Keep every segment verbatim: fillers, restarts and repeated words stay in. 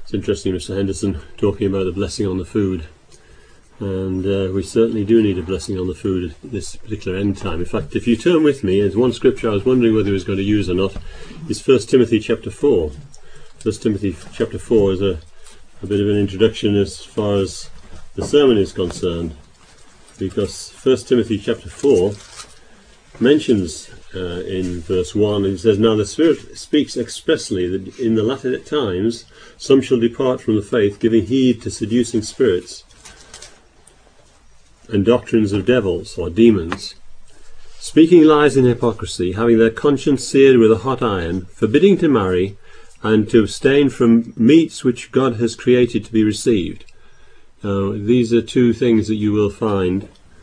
It's interesting, Mister Henderson talking about the blessing on the food, and uh, we certainly do need a blessing on the food at this particular end time. In fact, if you turn with me, there's one scripture I was wondering whether he was going to use or not. It's First Timothy chapter four. First Timothy chapter four is a, a bit of an introduction as far as the sermon is concerned, because First Timothy chapter four mentions uh, in verse one, it says, "Now the Spirit speaks expressly that in the latter times some shall depart from the faith, giving heed to seducing spirits and doctrines of devils," or demons, "speaking lies in hypocrisy, having their conscience seared with a hot iron, forbidding to marry, and to abstain from meats which God has created to be received." Uh, these are two things that you will find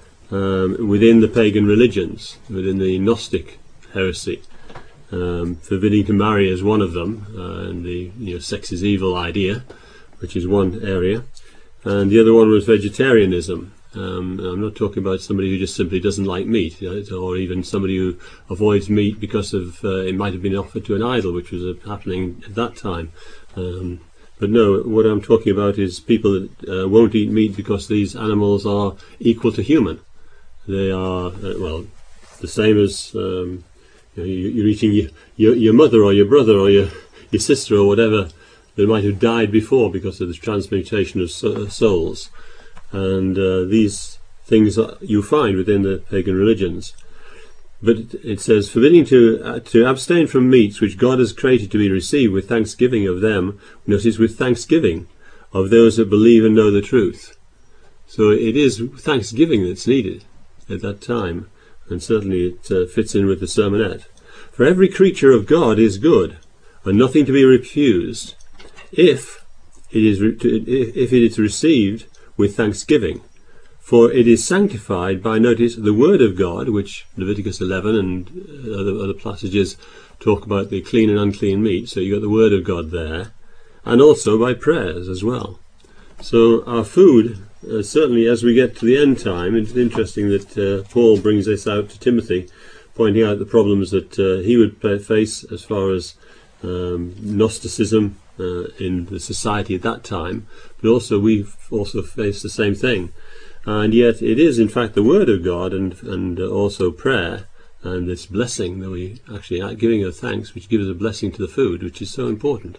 um, within the pagan religions, within the Gnostic heresy. Um, forbidding to marry is one of them, uh, and the you know, sex is evil idea, which is one area. And the other one was vegetarianism. Um, I'm not talking about somebody who just simply doesn't like meat, you know, or even somebody who avoids meat because of uh, it might have been offered to an idol, which was uh, happening at that time. Um, but no, what I'm talking about is people that uh, won't eat meat because these animals are equal to human. They are, uh, well, the same as um, you know, you're eating your, your, your mother or your brother or your, your sister or whatever that might have died before because of the transmutation of souls. And uh, these things are, you find within the pagan religions. But it, it says, forbidding to uh, to abstain from meats which God has created to be received with thanksgiving of them. Notice, with thanksgiving of those that believe and know the truth. So it is thanksgiving that's needed at that time, and certainly it uh, fits in with the sermonette. "For every creature of God is good, and nothing to be refused, if it is re- to, if it is received with thanksgiving. For it is sanctified by," notice, "the word of God," which Leviticus eleven and other, other passages talk about the clean and unclean meat. So you've got the word of God there, and also by prayers as well. So our food, uh, certainly as we get to the end time, it's interesting that uh, Paul brings this out to Timothy, pointing out the problems that uh, he would face as far as um, Gnosticism uh, in the society at that time, but also we also face the same thing. And yet it is in fact the word of God and, and uh, also prayer and this blessing that we actually are giving her thanks, which gives a blessing to the food, which is so important.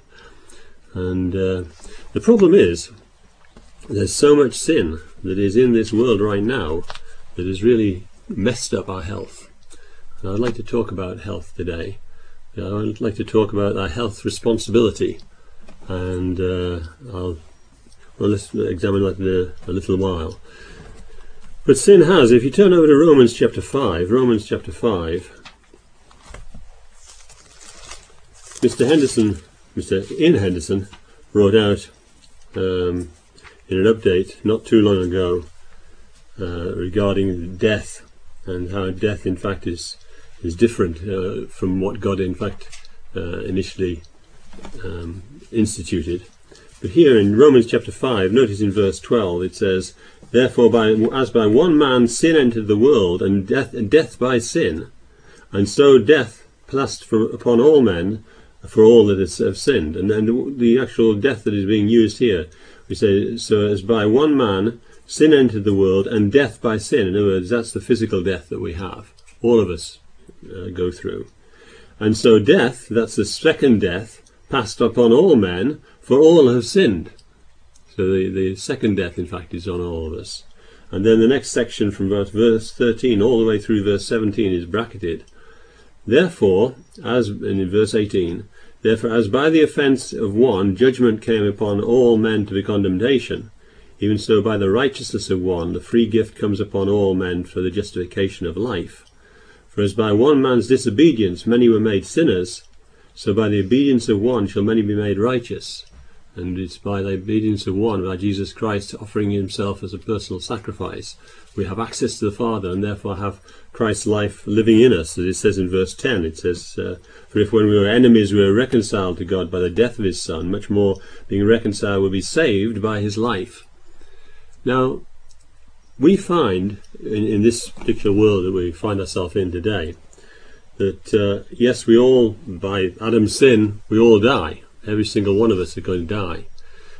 And uh, the problem is there's so much sin that is in this world right now that has really messed up our health. And I'd like to talk about health today. I'd like to talk about our health responsibility, and uh, I'll well, let's examine that in a, a little while. But sin has, if you turn over to Romans chapter five, Romans chapter five, Mister Henderson, Mister Ian Henderson, wrote out um, in an update not too long ago uh, regarding death, and how death in fact is is different uh, from what God in fact uh, initially um, instituted. But here in Romans chapter five, notice in verse twelve, it says, "Therefore, by, as by one man sin entered the world, and death, and death by sin, and so death passed for, upon all men, for all that have sinned." And then the actual death that is being used here, we say, so as by one man sin entered the world, and death by sin. In other words, that's the physical death that we have. All of us uh, go through. And so death, that's the second death, passed upon all men, for all have sinned. So the, the second death, in fact, is on all of us. And then the next section from verse, verse thirteen all the way through verse seventeen is bracketed. "Therefore," as in verse eighteen, "therefore as by the offence of one judgment came upon all men to be condemnation, even so by the righteousness of one the free gift comes upon all men for the justification of life. For as by one man's disobedience many were made sinners, so by the obedience of one shall many be made righteous." And it's by the obedience of one, by Jesus Christ offering himself as a personal sacrifice, we have access to the Father, and therefore have Christ's life living in us. As it says in verse ten, it says, uh, "For if when we were enemies we were reconciled to God by the death of his Son, much more being reconciled will be saved by his life." Now, we find in, in this particular world that we find ourselves in today, that uh, yes, we all, by Adam's sin, we all die. Every single one of us are going to die.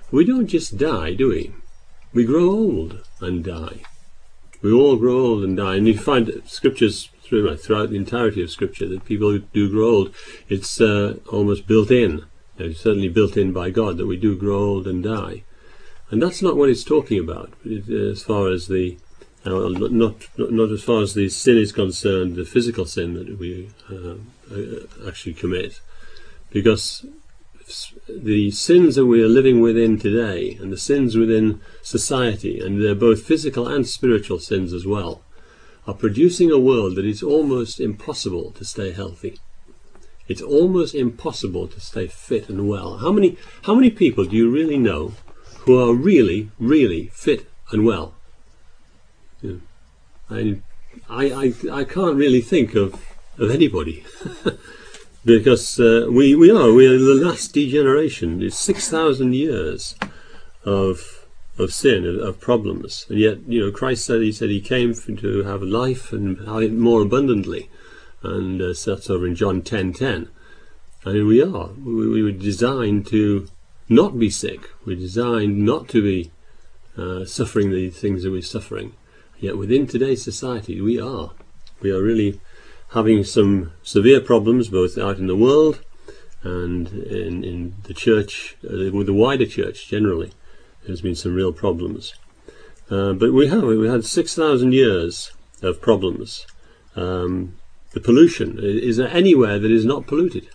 we don't just die, do we? We grow old and die. We all grow old and die. And you find scriptures throughout the entirety of Scripture that people who do grow old, it's uh, almost built in. It's certainly built in by God that we do grow old and die. And that's not what it's talking about, as far as the uh, not, not not as far as the sin is concerned, the physical sin that we uh, actually commit, because the sins that we are living within today, and the sins within society, and they're both physical and spiritual sins as well, are producing a world that is almost impossible to stay healthy. It's almost impossible to stay fit and well. How many how many people do you really know who are really, really fit and well? You know, I, I, I can't really think of, of anybody. Because uh, we, we are, we are the last degeneration. It's six thousand years of of sin, of, of problems. And yet, you know, Christ said, he said he came to have life and have it more abundantly. And uh, so that's over in John ten ten. And here we are. We, we were designed to not be sick. We're designed not to be uh, suffering the things that we're suffering. Yet within today's society, we are. We are really having some severe problems, both out in the world and in, in the church, uh, with the wider church generally. There's been some real problems. Uh, but we have, we had six thousand years of problems. Um, the pollution, is there anywhere that is not polluted?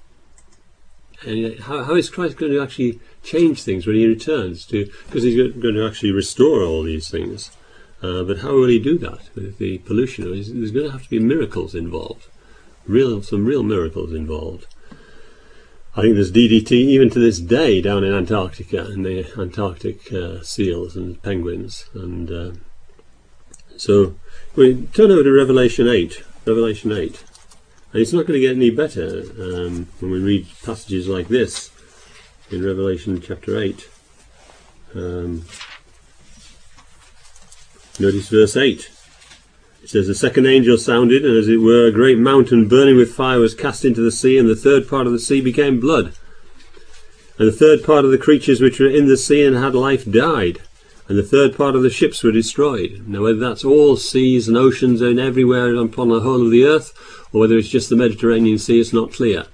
And how, how is Christ going to actually change things when he returns? To because he's going to actually restore all these things. Uh, but how will he do that with the pollution? There's going to have to be miracles involved, real some real miracles involved. I think there's D D T even to this day down in Antarctica, and the Antarctic uh, seals and penguins. And uh, so we turn over to Revelation eight. Revelation eight, and it's not going to get any better um, when we read passages like this in Revelation chapter eight. Um, Notice verse eight. It says, "The second angel sounded, and as it were a great mountain burning with fire was cast into the sea, and the third part of the sea became blood. And the third part of the creatures which were in the sea and had life died, and the third part of the ships were destroyed." Now whether that's all seas and oceans and everywhere upon the whole of the earth, or whether it's just the Mediterranean Sea, it's not clear.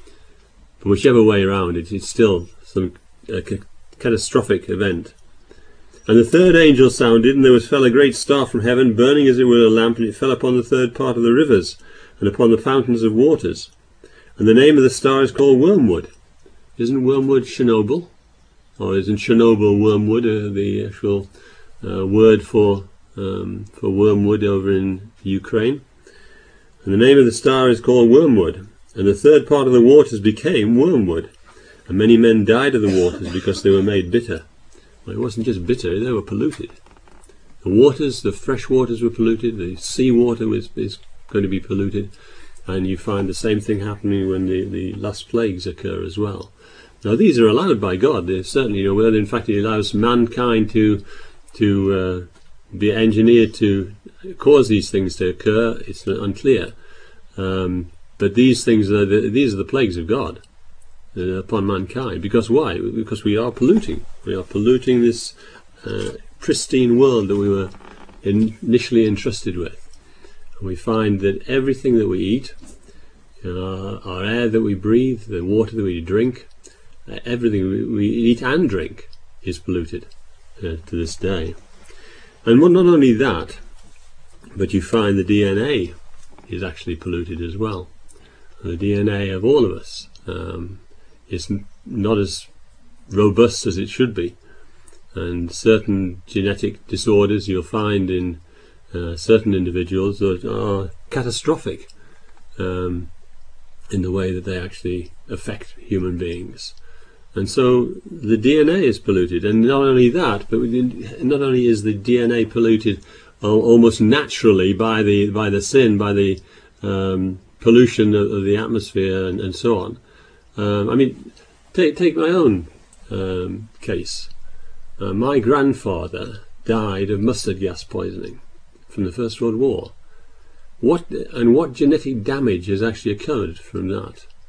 But whichever way around, it, it's still some uh, catastrophic event. "And the third angel sounded, and there was fell a great star from heaven, burning as it were a lamp, and it fell upon the third part of the rivers, and upon the fountains of waters. And the name of the star is called Wormwood." Isn't Wormwood Chernobyl? Or isn't Chernobyl wormwood, uh, the actual uh, word for um, for wormwood over in Ukraine? "And the name of the star is called Wormwood, and the third part of the waters became wormwood, and many men died of the waters because they were made bitter." Well, it wasn't just bitter, they were polluted. The waters, the fresh waters were polluted, the sea water was, is going to be polluted, and you find the same thing happening when the, the last plagues occur as well. Now these are allowed by God. They're certainly, you know, whether in fact he allows mankind to to uh, be engineered to cause these things to occur, it's unclear. Um, but these things are the, these are the plagues of God upon mankind. Because why? Because we are polluting. We are polluting this uh, pristine world that we were in, initially entrusted with. And we find that everything that we eat, you know, our, our air that we breathe, the water that we drink, uh, everything we, we eat and drink is polluted uh, to this day. And not only that, but you find the D N A is actually polluted as well. And the D N A of all of us um, is not as robust as it should be, and certain genetic disorders you'll find in uh, certain individuals that are catastrophic um, in the way that they actually affect human beings. And so the D N A is polluted, and not only that, but not only is the D N A polluted almost naturally by the by the sin, by the um, pollution of, of the atmosphere and, and so on. Um, I mean, take take my own um, case. Uh, my grandfather died of mustard gas poisoning from the First World War. What and what genetic damage has actually occurred from that?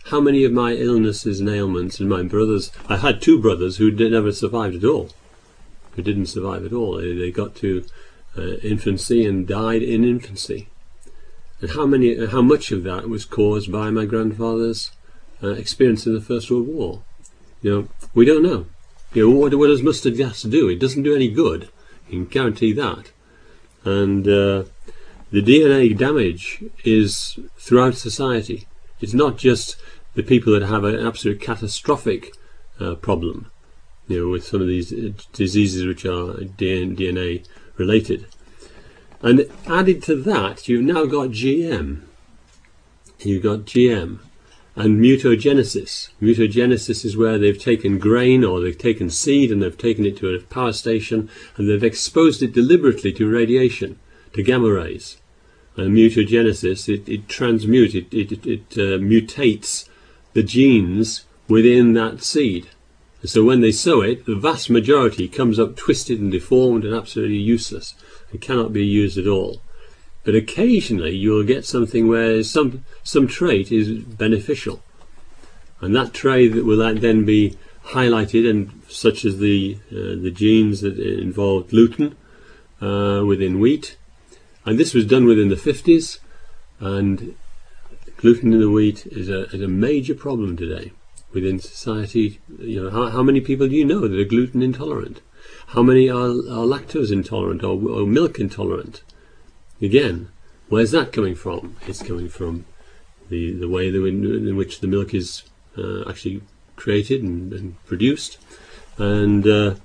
How many of my illnesses and ailments, and my brothers, I had two brothers who did, never survived at all, who didn't survive at all. They, they got to uh, infancy and died in infancy. And how many, how much of that was caused by my grandfather's uh, experience in the First World War? You know, we don't know. You know, what, what does mustard gas do? It doesn't do any good. You can guarantee that. And uh, the D N A damage is throughout society. It's not just the people that have an absolute catastrophic uh, problem, you know, with some of these diseases which are D N A related. And added to that, you've now got G M. You've got G M and mutagenesis. Mutagenesis is where they've taken grain or they've taken seed and they've taken it to a power station and they've exposed it deliberately to radiation, to gamma rays. And mutagenesis, it, it transmutes, it, it, it, it uh, mutates the genes within that seed. And so when they sow it, the vast majority comes up twisted and deformed and absolutely useless and cannot be used at all. But occasionally you'll get something where some some trait is beneficial, and that trait that will then be highlighted, and such as the uh, the genes that involve gluten uh, within wheat. And this was done within the fifties, and gluten in the wheat is a, is a major problem today within society. You know, how, how many people do you know that are gluten intolerant? How many are, are lactose intolerant or, or milk intolerant? Again, where's that coming from? It's coming from the, the way that in, in which the milk is uh, actually created and, and produced. And uh,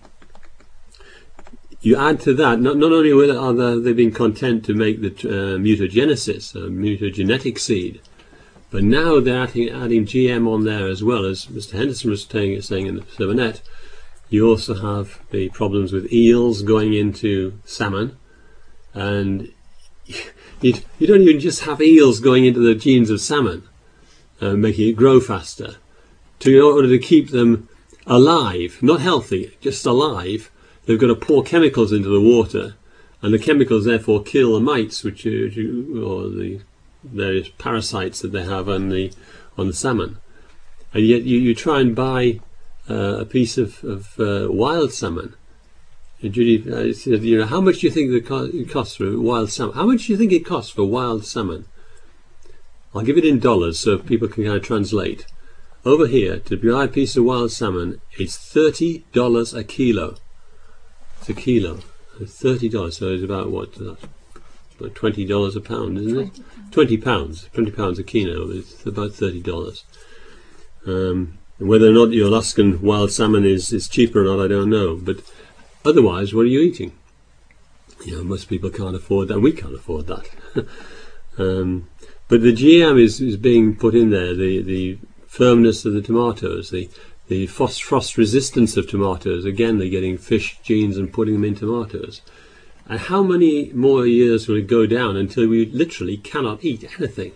you add to that, not, not only are they, they being content to make the uh, mutagenesis, a mutagenetic seed, but now they're adding, adding G M on there as well. As Mister Henderson was saying, saying in the Sermonette, you also have the problems with eels going into salmon, and you, you don't even just have eels going into the genes of salmon, uh, making it grow faster, to, in order to keep them alive, not healthy, just alive. They've got to pour chemicals into the water, and the chemicals therefore kill the mites, which are, or the various parasites that they have on the on the salmon. And yet you, you try and buy uh, a piece of, of uh, wild salmon. And Judy uh, said, you know, how much do you think it costs for wild salmon? How much do you think it costs for wild salmon? I'll give it in dollars so people can kind of translate. Over here, to buy a piece of wild salmon, it's thirty dollars a kilo. It's a kilo, thirty dollars. So it's about what, uh, about twenty dollars a pound, isn't it? Twenty pounds, twenty pounds a kilo. It's about thirty dollars. Um, whether or not your Alaskan wild salmon is is cheaper or not, I don't know. But otherwise, what are you eating? You know, most people can't afford that. We can't afford that. um, but the G M is is being put in there. The the firmness of the tomatoes, the The frost, frost resistance of tomatoes. Again, they're getting fish genes and putting them in tomatoes. And how many more years will it go down until we literally cannot eat anything?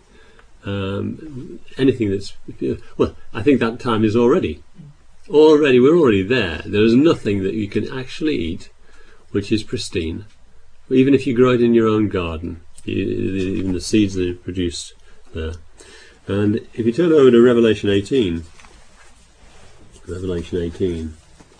Um, anything that's... Well, I think that time is already. Already, we're already there. There is nothing that you can actually eat which is pristine. Even if you grow it in your own garden, even the seeds that are produced there. And if you turn over to Revelation eighteen... Revelation eighteen.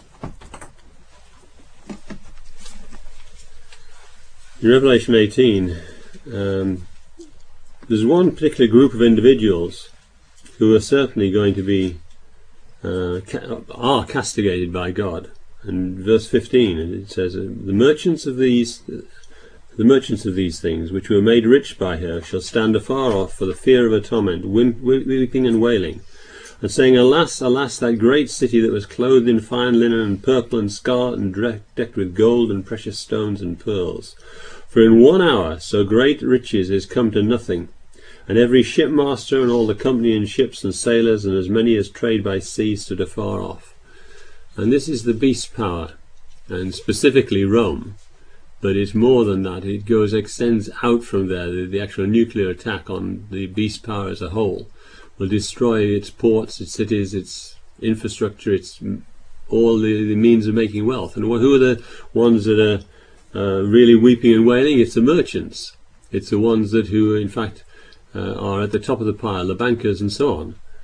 In Revelation eighteen, um, there's one particular group of individuals who are certainly going to be uh, ca are castigated by God. And verse fifteen, it says, "The merchants of these, the merchants of these things, which were made rich by her, shall stand afar off for the fear of her torment, weeping and wailing, and saying, Alas, alas, that great city that was clothed in fine linen and purple and scarlet and decked with gold and precious stones and pearls. For in one hour so great riches is come to nothing, and every shipmaster and all the company in ships and sailors and as many as trade by sea stood afar off." And this is the beast power, and specifically Rome. But it's more than that. It goes extends out from there. The, the actual nuclear attack on the beast power as a whole will destroy its ports, its cities, its infrastructure, its all the, the means of making wealth. And who are the ones that are uh, really weeping and wailing? It's the merchants. It's the ones that who, in fact, uh, are at the top of the pile, the bankers and so on.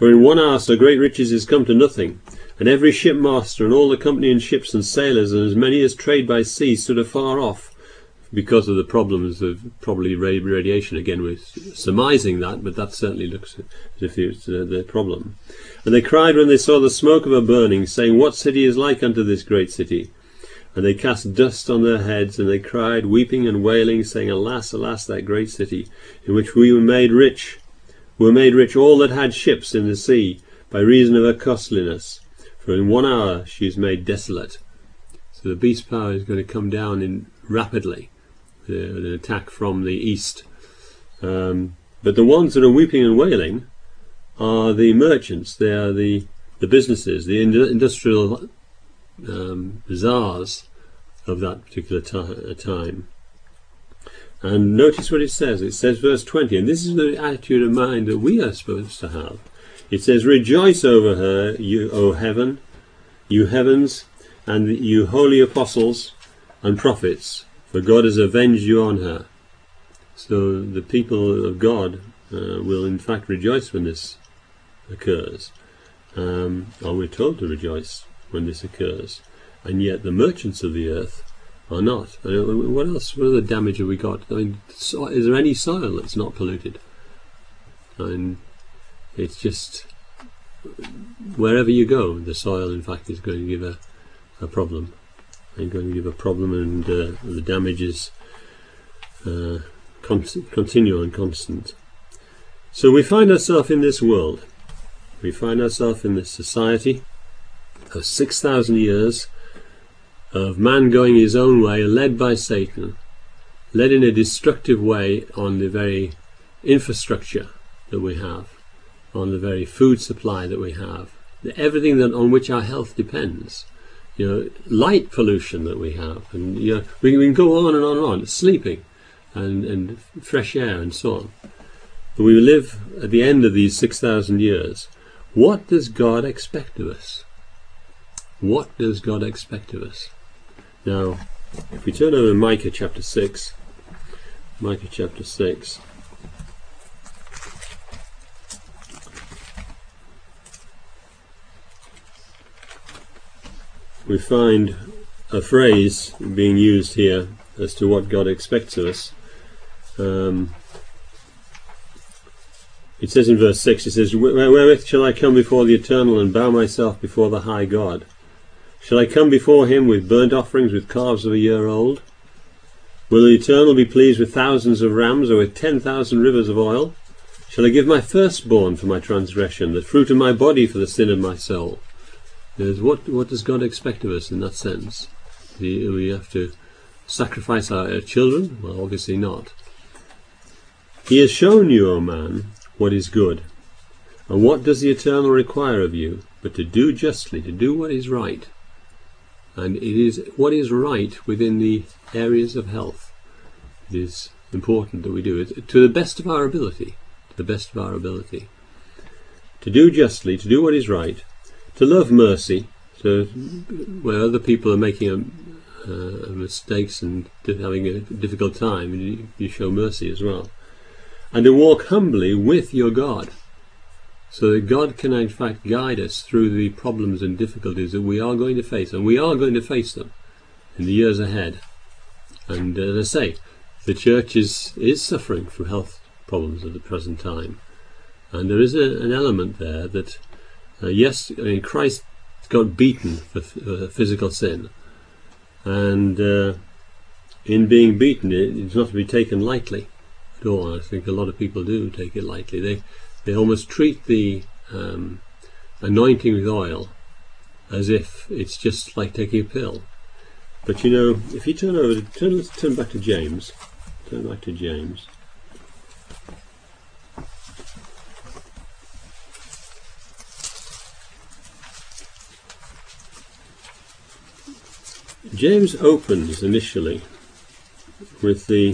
For in one hour so great riches is come to nothing, and every shipmaster and all the company in ships and sailors and as many as trade by sea stood afar off, because of the problems of probably radiation. Again, we're surmising that, but that certainly looks as if it's uh, the problem. And they cried when they saw the smoke of her burning, saying, What city is like unto this great city? And they cast dust on their heads, and they cried, weeping and wailing, saying, Alas, alas, that great city, in which we were made rich, were made rich all that had ships in the sea, by reason of her costliness. For in one hour she is made desolate. So the beast power is going to come down in rapidly, uh, an attack from the east. Um, but the ones that are weeping and wailing are the merchants. They are the the businesses, the ind industrial um, czars of that particular time. And notice what it says. It says, verse twenty, and this is the attitude of mind that we are supposed to have. It says, Rejoice over her, you, O heaven, you heavens, and you holy apostles and prophets, for God has avenged you on her. So the people of God uh, will in fact rejoice when this occurs. Um, or we're told to rejoice when this occurs. And yet the merchants of the earth are not. I mean, what else? What other damage have we got? I mean, so, is there any soil that's not polluted? And it's just wherever you go, the soil, in fact, is going to give a, a problem. And going to give a problem, and uh, the damage is uh, con continual and constant. So we find ourselves in this world. We find ourselves in this society of six thousand years of man going his own way, led by Satan, led in a destructive way on the very infrastructure that we have, on the very food supply that we have, everything that on which our health depends. You know, light pollution that we have, and you know, we, we can go on and on and on, sleeping, and, and fresh air and so on. But we live at the end of these six thousand years. What does God expect of us? What does God expect of us? Now, if we turn over to Micah chapter six, Micah chapter six, we find a phrase being used here as to what God expects of us. Um, it says in verse six, it says, Wherewith shall I come before the Eternal and bow myself before the high God? Shall I come before him with burnt offerings, with calves of a year old? Will the Eternal be pleased with thousands of rams, or with ten thousand rivers of oil? Shall I give my firstborn for my transgression, the fruit of my body for the sin of my soul? What, what does God expect of us in that sense? Do we have to sacrifice our, our children? Well, obviously not. He has shown you, O man, what is good. And what does the Eternal require of you? But to do justly, to do what is right. And it is what is right within the areas of health. It is important that we do it to the best of our ability. To the best of our ability. To do justly, to do what is right. To love mercy, so where other people are making a, uh, mistakes and having a difficult time, you, you show mercy as well. And to walk humbly with your God, so that God can in fact guide us through the problems and difficulties that we are going to face, and we are going to face them in the years ahead. And uh, as I say, the church is, is suffering from health problems at the present time, and there is a, an element there that Uh, yes, I mean, Christ got beaten for uh, physical sin, and uh, in being beaten, it, it's not to be taken lightly at all. I think a lot of people do take it lightly. They they almost treat the um, anointing with oil as if it's just like taking a pill. But you know, if you turn over, to, turn, let's turn back to James. Turn back to James. James opens initially with the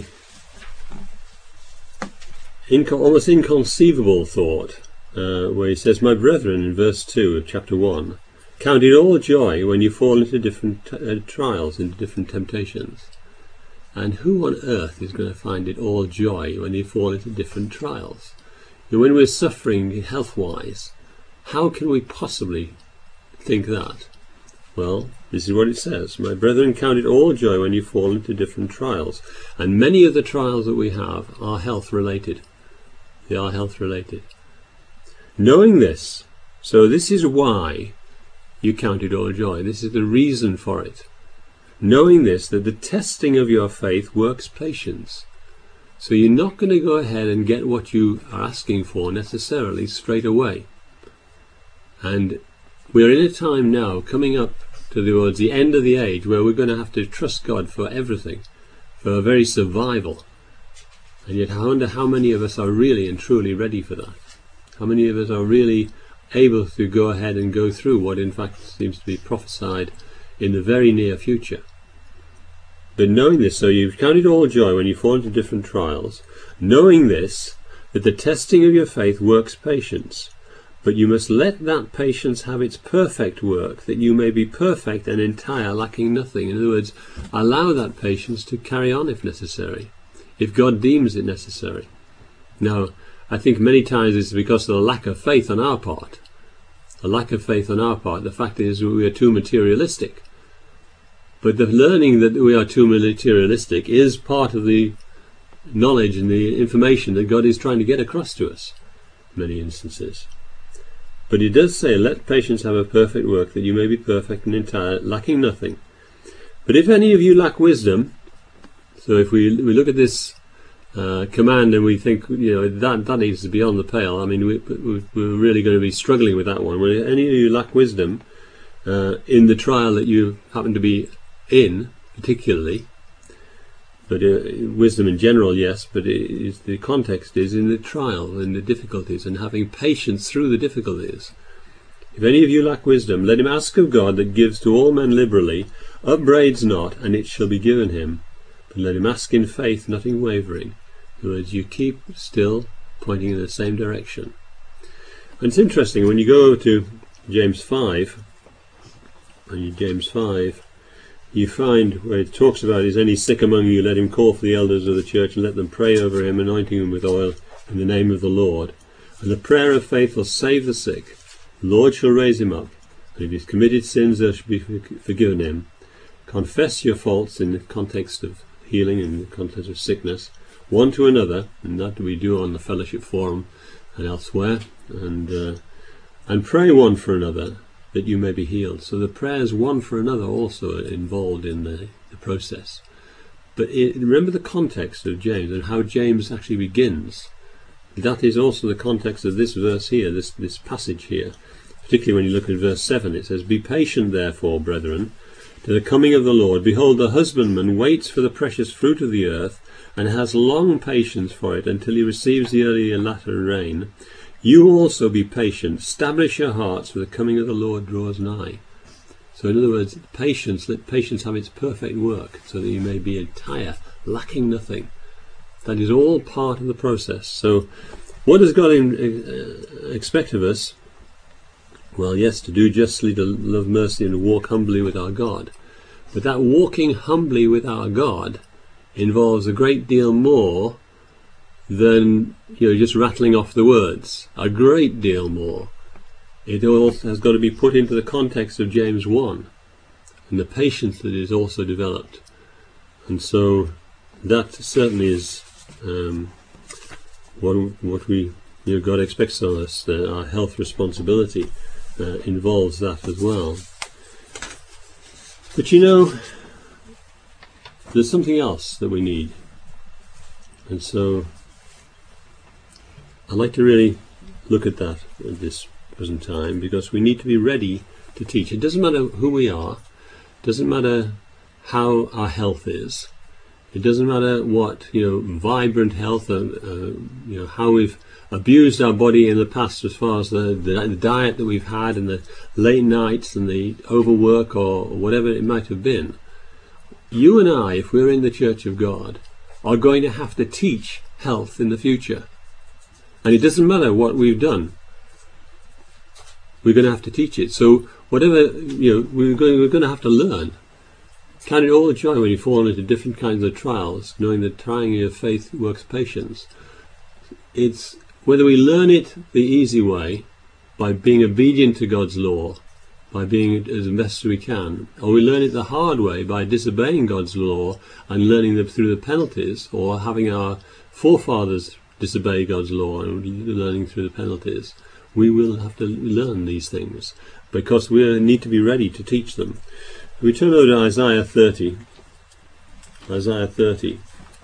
inco almost inconceivable thought, uh, where he says, My brethren, in verse two of chapter one, count it all joy when you fall into different uh, trials, into different temptations. And who on earth is going to find it all joy when you fall into different trials? And when we're suffering health-wise, How can we possibly think that? Well, this is what it says. My brethren, count it all joy when you fall into different trials. And many of the trials that we have are health related. They are health related. Knowing this, so this is why you count it all joy. This is the reason for it. Knowing this, that the testing of your faith works patience. So you're not going to go ahead and get what you are asking for necessarily straight away. And we're in a time now coming up towards the end of the age where we're going to have to trust God for everything, for our very survival. And yet I wonder how many of us are really and truly ready for that. How many of us are really able to go ahead and go through what in fact seems to be prophesied in the very near future. But knowing this, so you've counted all joy when you fall into different trials, knowing this, that the testing of your faith works patience. But you must let that patience have its perfect work, that you may be perfect and entire, lacking nothing. In other words, allow that patience to carry on if necessary, if God deems it necessary. Now, I think many times it's because of the lack of faith on our part. A lack of faith on our part. The fact is we are too materialistic. But the learning that we are too materialistic is part of the knowledge and the information that God is trying to get across to us in many instances. But he does say, let patience have a perfect work, that you may be perfect and entire, lacking nothing. But if any of you lack wisdom, so if we, we look at this uh, command and we think, you know, that, that needs to be on the pale, I mean, we, we, we're really going to be struggling with that one. When any of you lack wisdom uh, in the trial that you happen to be in, particularly, but uh, wisdom in general, yes, but it is, the context is in the trial and the difficulties and having patience through the difficulties. If any of you lack wisdom, let him ask of God that gives to all men liberally, upbraids not, and it shall be given him. But let him ask in faith, not in wavering. In other words, you keep still pointing in the same direction. And it's interesting, when you go to James five, and James five, you find where it talks about, is any sick among you, let him call for the elders of the church and let them pray over him, anointing him with oil in the name of the Lord. And the prayer of faith will save the sick. The Lord shall raise him up, and if he's committed sins, there shall be forgiven him. Confess your faults in the context of healing, in the context of sickness, one to another, and that we do on the fellowship forum and elsewhere, and uh, and pray one for another, that you may be healed. So the prayers one for another also are involved in the, the process. But it, remember the context of James and how James actually begins. That is also the context of this verse here, this, this passage here. Particularly when you look at verse seven, it says, be patient therefore, brethren, to the coming of the Lord. Behold, the husbandman waits for the precious fruit of the earth, and has long patience for it until he receives the early and latter rain. You also be patient, establish your hearts, for the coming of the Lord draws nigh. So in other words, patience, let patience have its perfect work, so that you may be entire, lacking nothing. That is all part of the process. So what does God in, uh, expect of us? Well, yes, to do justly, to love mercy, and to walk humbly with our God. But that walking humbly with our God involves a great deal more than, you know, just rattling off the words. A great deal more. It all has got to be put into the context of James one and the patience that is also developed. And so that certainly is um, what what we, you know, God expects of us. Uh, our health responsibility uh, involves that as well. But you know, there's something else that we need, and so I'd like to really look at that at this present time, because we need to be ready to teach. It doesn't matter who we are, it doesn't matter how our health is, it doesn't matter what, you know, vibrant health, uh, uh, you know, how we've abused our body in the past as far as the, the, the diet that we've had and the late nights and the overwork or whatever it might have been. You and I, if we're in the Church of God, are going to have to teach health in the future. And it doesn't matter what we've done. We're going to have to teach it. So whatever, you know, we're going, we're going to have to learn. Count it all joy when you fall into different kinds of trials, knowing that trying your faith works patience. It's whether we learn it the easy way by being obedient to God's law, by being as best as we can, or we learn it the hard way by disobeying God's law and learning them through the penalties, or having our forefathers disobey God's law and learning through the penalties. We will have to learn these things because we need to be ready to teach them. We turn over to Isaiah thirty. Isaiah thirty.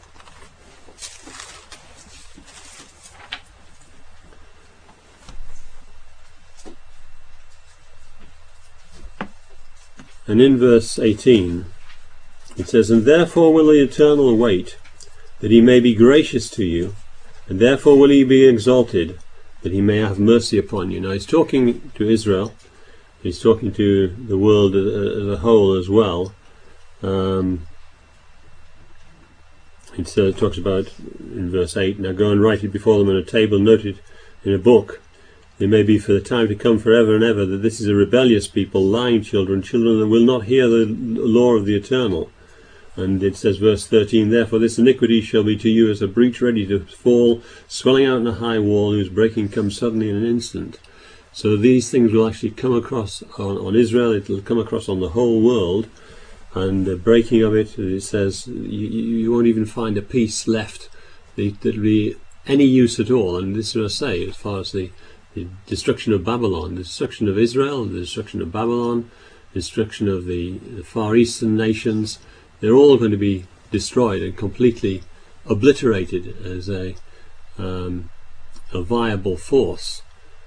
And in verse eighteen it says, "And therefore will the Eternal wait, that he may be gracious to you, and therefore will he be exalted, that he may have mercy upon you." Now he's talking to Israel, he's talking to the world as a whole as well. Um, it uh, talks about in verse eight, "Now go and write it before them on a table, note it in a book. It may be for the time to come forever and ever, that this is a rebellious people, lying children, children that will not hear the law of the Eternal." And it says, verse thirteen, "Therefore this iniquity shall be to you as a breach ready to fall, swelling out in a high wall, whose breaking comes suddenly in an instant." So these things will actually come across on, on Israel, it will come across on the whole world, and the breaking of it, it says, you, you won't even find a piece left that will be any use at all. And this is what I say, as far as the The destruction of Babylon, the destruction of Israel, the destruction of Babylon, the destruction of the, the Far Eastern nations, they're all going to be destroyed and completely obliterated as a, um, a viable force.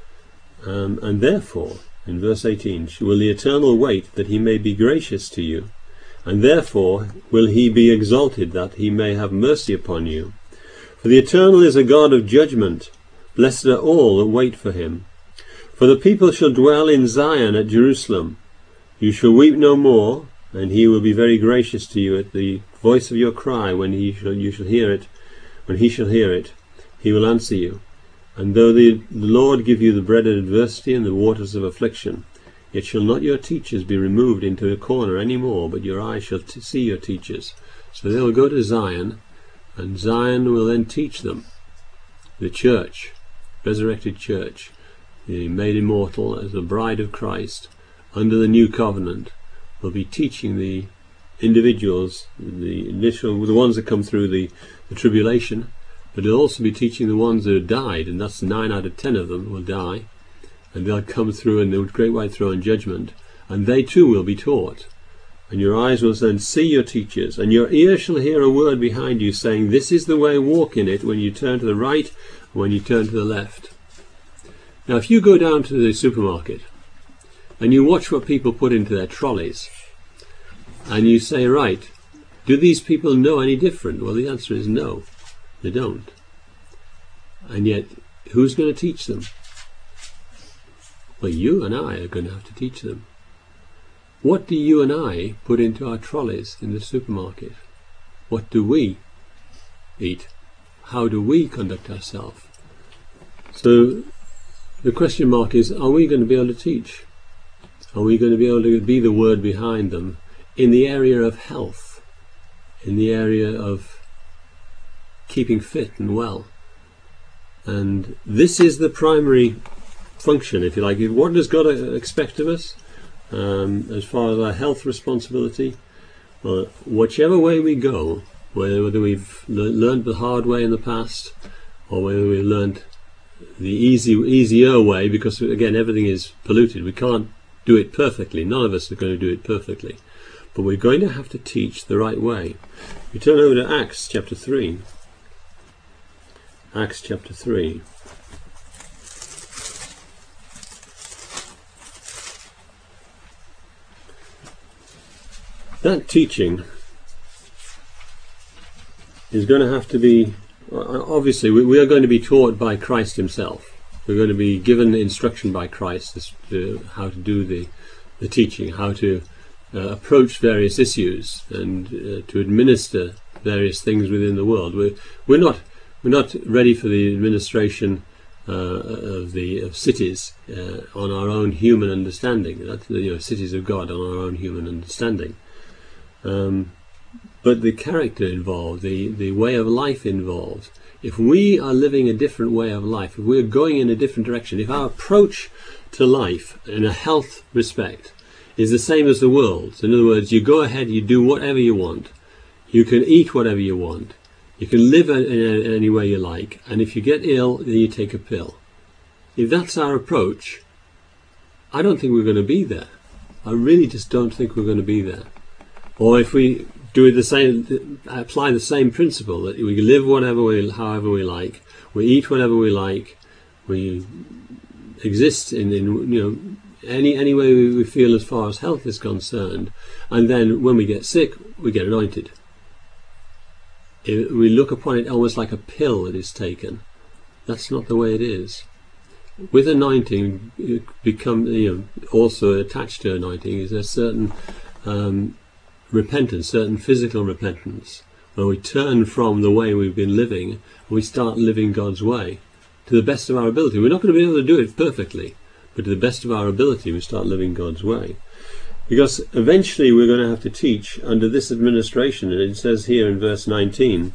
Um, and therefore, in verse eighteen, "Will the Eternal wait, that he may be gracious to you, and therefore will he be exalted, that he may have mercy upon you. For the Eternal is a God of judgment. Blessed are all that wait for him. For the people shall dwell in Zion at Jerusalem. You shall weep no more, and he will be very gracious to you at the voice of your cry. When he shall, you shall hear it, when he shall hear it, he will answer you. And though the, the Lord give you the bread of adversity and the waters of affliction, yet shall not your teachers be removed into a corner any more, but your eyes shall t see your teachers." So they will go to Zion, and Zion will then teach them. The church, resurrected church, the made immortal as the bride of Christ under the new covenant, will be teaching the individuals, the initial, the ones that come through the, the tribulation, but it'll also be teaching the ones that have died, and that's nine out of ten of them will die, and they'll come through in the great white throne judgment, and they too will be taught. And your eyes will then see your teachers, and your ears shall hear a word behind you saying, "This is the way, walk in it," when you turn to the right, when you turn to the left. Now if you go down to the supermarket and you watch what people put into their trolleys, and you say, right, do these people know any different? Well, the answer is no, they don't. And yet, who's going to teach them? Well, you and I are going to have to teach them. What do you and I put into our trolleys in the supermarket? What do we eat? How do we conduct ourselves? So the question mark is, are we going to be able to teach? Are we going to be able to be the word behind them in the area of health, in the area of keeping fit and well? And this is the primary function, if you like. What does God expect of us um, as far as our health responsibility? Well, whichever way we go, whether, whether we've le learned the hard way in the past, or whether we've learned the easy, easier way, because again everything is polluted. We can't do it perfectly. None of us are going to do it perfectly, but we're going to have to teach the right way. We turn over to Acts chapter three. Acts chapter three. That teaching is going to have to be, obviously we are going to be taught by Christ himself. We're going to be given instruction by Christ as to how to do the, the teaching, how to uh, approach various issues, and uh, to administer various things within the world. We're, we're not we're not ready for the administration uh, of the of cities uh, on our own human understanding. That's, you know, cities of God on our own human understanding. Um, but the character involved, the, the way of life involved, if we are living a different way of life, if we're going in a different direction, if our approach to life in a health respect is the same as the world's. In other words, you go ahead, you do whatever you want. You can eat whatever you want. You can live in any way you like. And if you get ill, then you take a pill. If that's our approach, I don't think we're going to be there. I really just don't think we're going to be there. Or if we do the same, apply the same principle, that we live whatever we, however we like, we eat whatever we like, we exist in, in you know, any any way we feel as far as health is concerned, and then when we get sick, we get anointed. It, we look upon it almost like a pill that is taken. That's not the way it is. With anointing, it become you know, also attached to anointing is a certain um, repentance, certain physical repentance, where we turn from the way we've been living and we start living God's way to the best of our ability. We're not going to be able to do it perfectly, but to the best of our ability we start living God's way. Because eventually we're going to have to teach under this administration, and it says here in verse nineteen,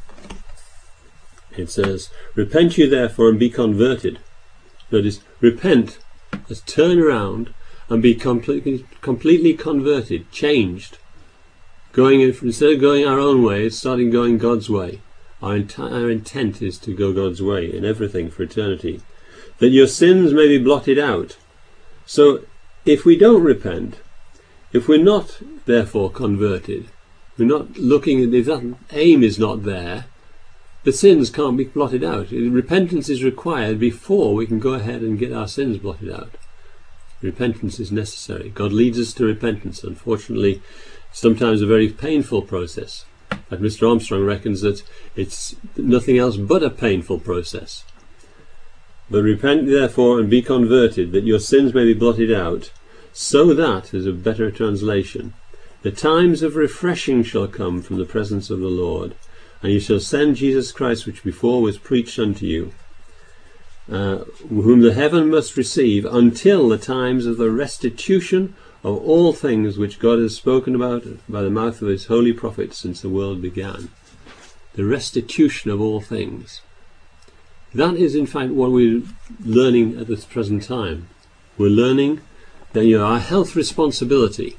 it says, "Repent you therefore and be converted." Notice, repent, let's turn around and be completely, completely converted, changed. Going instead of going our own way, it's starting going God's way. Our entire intent is to go God's way in everything for eternity, that your sins may be blotted out. So, if we don't repent, if we're not therefore converted, we're not looking at, if that aim is not there, the sins can't be blotted out. Repentance is required before we can go ahead and get our sins blotted out. Repentance is necessary. God leads us to repentance. Unfortunately, sometimes a very painful process. Like Mister Armstrong reckons that it's nothing else but a painful process. But repent therefore and be converted, that your sins may be blotted out, so that, is a better translation, the times of refreshing shall come from the presence of the Lord, and you shall send Jesus Christ, which before was preached unto you, uh, whom the heaven must receive until the times of the restitution of all things which God has spoken about by the mouth of his holy prophets since the world began. The restitution of all things. That is in fact what we're learning at this present time. We're learning that you know, our health responsibility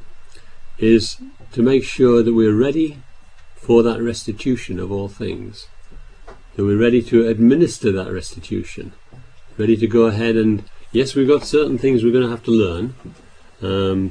is to make sure that we're ready for that restitution of all things, that we're ready to administer that restitution, ready to go ahead and, yes, we've got certain things we're going to have to learn. Um,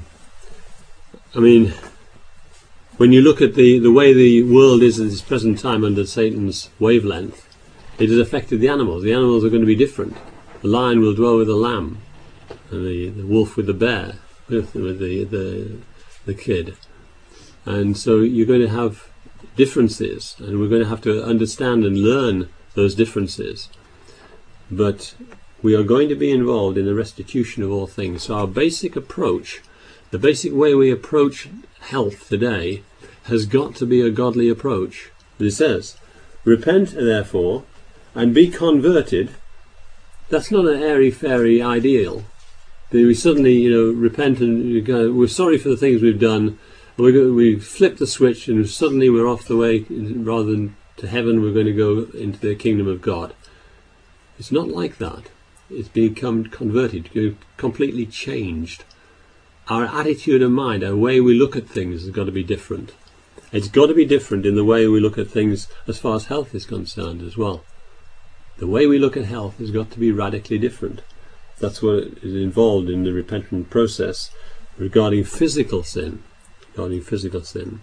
I mean, when you look at the, the way the world is at this present time under Satan's wavelength, it has affected the animals. The animals are going to be different. The lion will dwell with the lamb, and the, the wolf with the bear, with, with the, the, the kid. And so you're going to have differences, and we're going to have to understand and learn those differences. But we are going to be involved in the restitution of all things. So our basic approach, the basic way we approach health today, has got to be a godly approach. It says, "Repent therefore and be converted." That's not an airy-fairy ideal. That we suddenly, you know, repent and we go, we're sorry for the things we've done. We go, we flip the switch and suddenly we're off the way. Rather than to heaven, we're going to go into the kingdom of God. It's not like that. It's become converted, completely changed. Our attitude of mind, our way we look at things has got to be different. It's got to be different in the way we look at things as far as health is concerned as well. The way we look at health has got to be radically different. That's what is involved in the repentant process regarding physical sin. Regarding physical sin.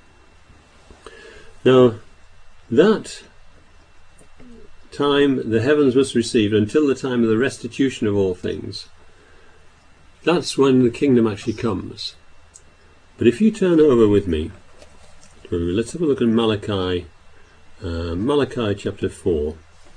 Now, that time the heavens must receive until the time of the restitution of all things, that's when the kingdom actually comes. But if you turn over with me, let's have a look at Malachi, uh, Malachi chapter four.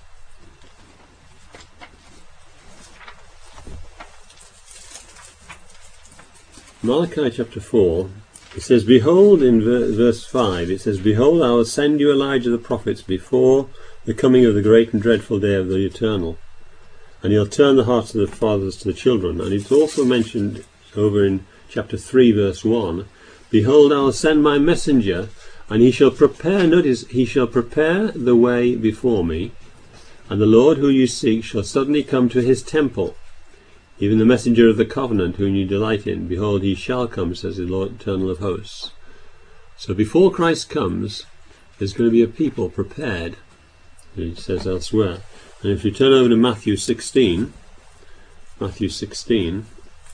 Malachi chapter four, it says, behold, in ver verse five, it says, "Behold, I will send you Elijah the prophet before the coming of the great and dreadful day of the Eternal. And he'll turn the hearts of the fathers to the children." And it's also mentioned over in chapter three, verse one, "Behold, I will send my messenger, and he shall prepare," notice, "he shall prepare the way before me, and the Lord who you seek shall suddenly come to his temple. even the messenger of the covenant whom you delight in. Behold, he shall come, says the Lord eternal of hosts. So before Christ comes, there's going to be a people prepared, he says elsewhere. And if you turn over to Matthew sixteen, Matthew sixteen,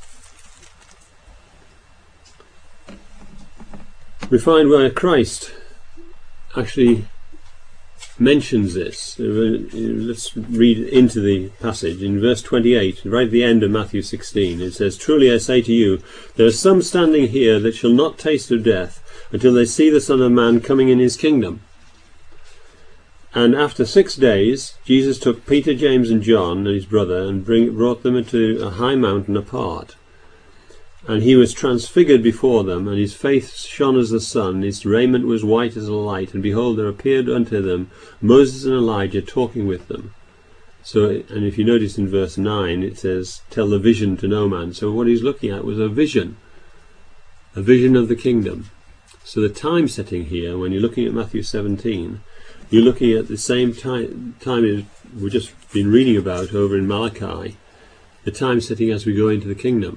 we find where Christ actually mentions this. Let's read into the passage. In verse twenty-eight, right at the end of Matthew sixteen, it says, Truly I say to you, there are some standing here that shall not taste of death until they see the Son of Man coming in his kingdom. And after six days, Jesus took Peter, James and John and his brother and bring, brought them into a high mountain apart. And he was transfigured before them, and his face shone as the sun, his raiment was white as a light, and behold, there appeared unto them Moses and Elijah talking with them. So, and if you notice in verse nine, it says, Tell the vision to no man. So what he's looking at was a vision, a vision of the kingdom. So the time setting here, when you're looking at Matthew seventeen, you're looking at the same time, time as we've just been reading about over in Malachi, the time setting as we go into the kingdom.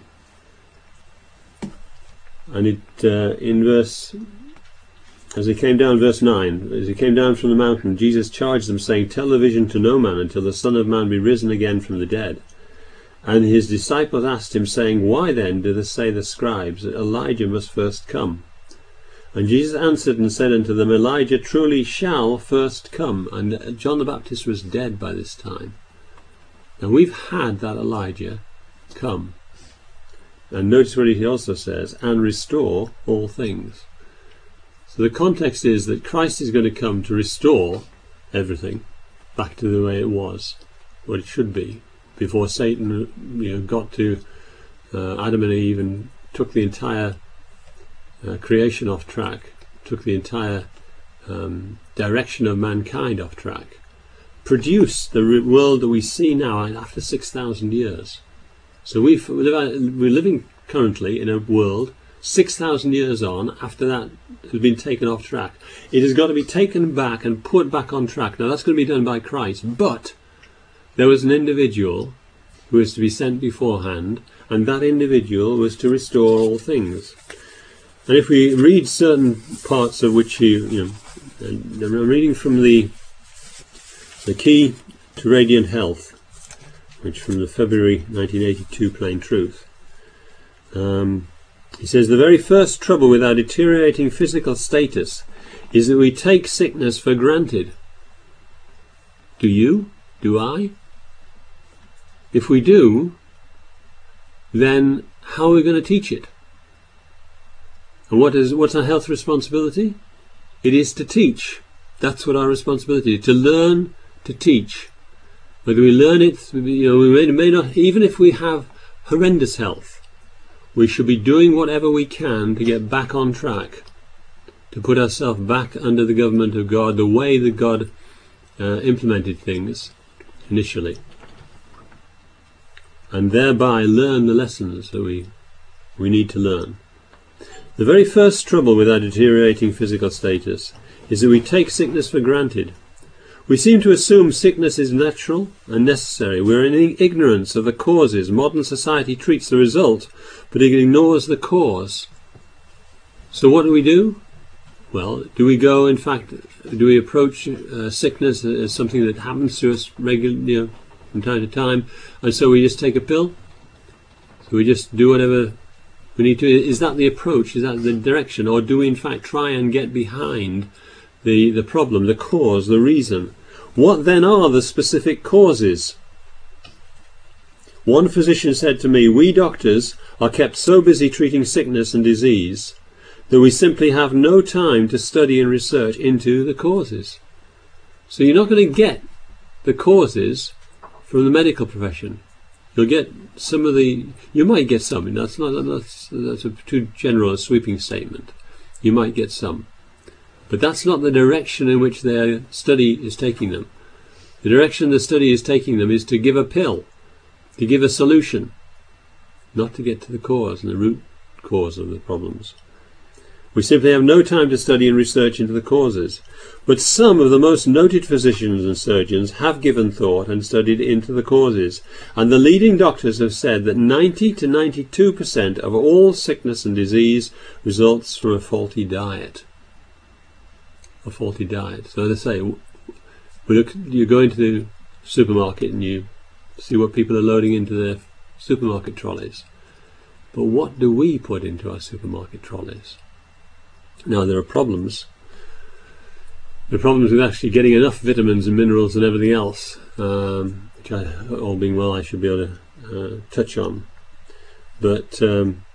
And it uh, in verse, as he came down, verse nine, as he came down from the mountain, Jesus charged them, saying, Tell the vision to no man until the Son of Man be risen again from the dead. And his disciples asked him, saying, Why then do they say the scribes that Elijah must first come? And Jesus answered and said unto them, Elijah truly shall first come. And John the Baptist was dead by this time. Now we've had that Elijah come. And notice what he also says, and restore all things. So the context is that Christ is going to come to restore everything back to the way it was, what it should be, before Satan, you know, got to uh, Adam and Eve and took the entire uh, creation off track, took the entire um, direction of mankind off track, produced the world that we see now after six thousand years. So we've, we're living currently in a world six thousand years on after that has been taken off track. It has got to be taken back and put back on track. Now that's going to be done by Christ, but there was an individual who was to be sent beforehand, and that individual was to restore all things. And if we read certain parts of which he, you know, I'm reading from the the Key to Radiant Health, which from the February nineteen eighty-two Plain Truth. Um, he says, the very first trouble with our deteriorating physical status is that we take sickness for granted. Do you? Do I? If we do, then how are we going to teach it? And what is, what's our health responsibility? It is to teach. That's what our responsibility is, to learn to teach. Whether we learn it, you know, we may, may not, even if we have horrendous health, we should be doing whatever we can to get back on track, to put ourselves back under the government of God, the way that God uh, implemented things initially, and thereby learn the lessons that we, we need to learn. The very first trouble with our deteriorating physical status is that we take sickness for granted. We seem to assume sickness is natural and necessary. We're in ignorance of the causes. Modern society treats the result, but it ignores the cause. So what do we do? Well, do we go, in fact, do we approach uh, sickness as something that happens to us regularly, you know, from time to time, and so we just take a pill? So we just do whatever we need to? Is that the approach? Is that the direction? Or do we, in fact, try and get behind the, the problem, the cause, the reason? What then are the specific causes? One physician said to me, we doctors are kept so busy treating sickness and disease that we simply have no time to study and research into the causes. So you're not going to get the causes from the medical profession. You'll get some of the, you might get some, and that's not, that's, that's a too general a sweeping statement. You might get some. But that's not the direction in which their study is taking them. The direction the study is taking them is to give a pill, to give a solution, not to get to the cause and the root cause of the problems. We simply have no time to study and research into the causes. But some of the most noted physicians and surgeons have given thought and studied into the causes, and the leading doctors have said that ninety to ninety-two percent of all sickness and disease results from a faulty diet. A faulty diet. So they say, we look, you go into the supermarket and you see what people are loading into their supermarket trolleys. But what do we put into our supermarket trolleys? Now, there are problems. There are problems with actually getting enough vitamins and minerals and everything else, um, which I, all being well, I should be able to uh, touch on. But um,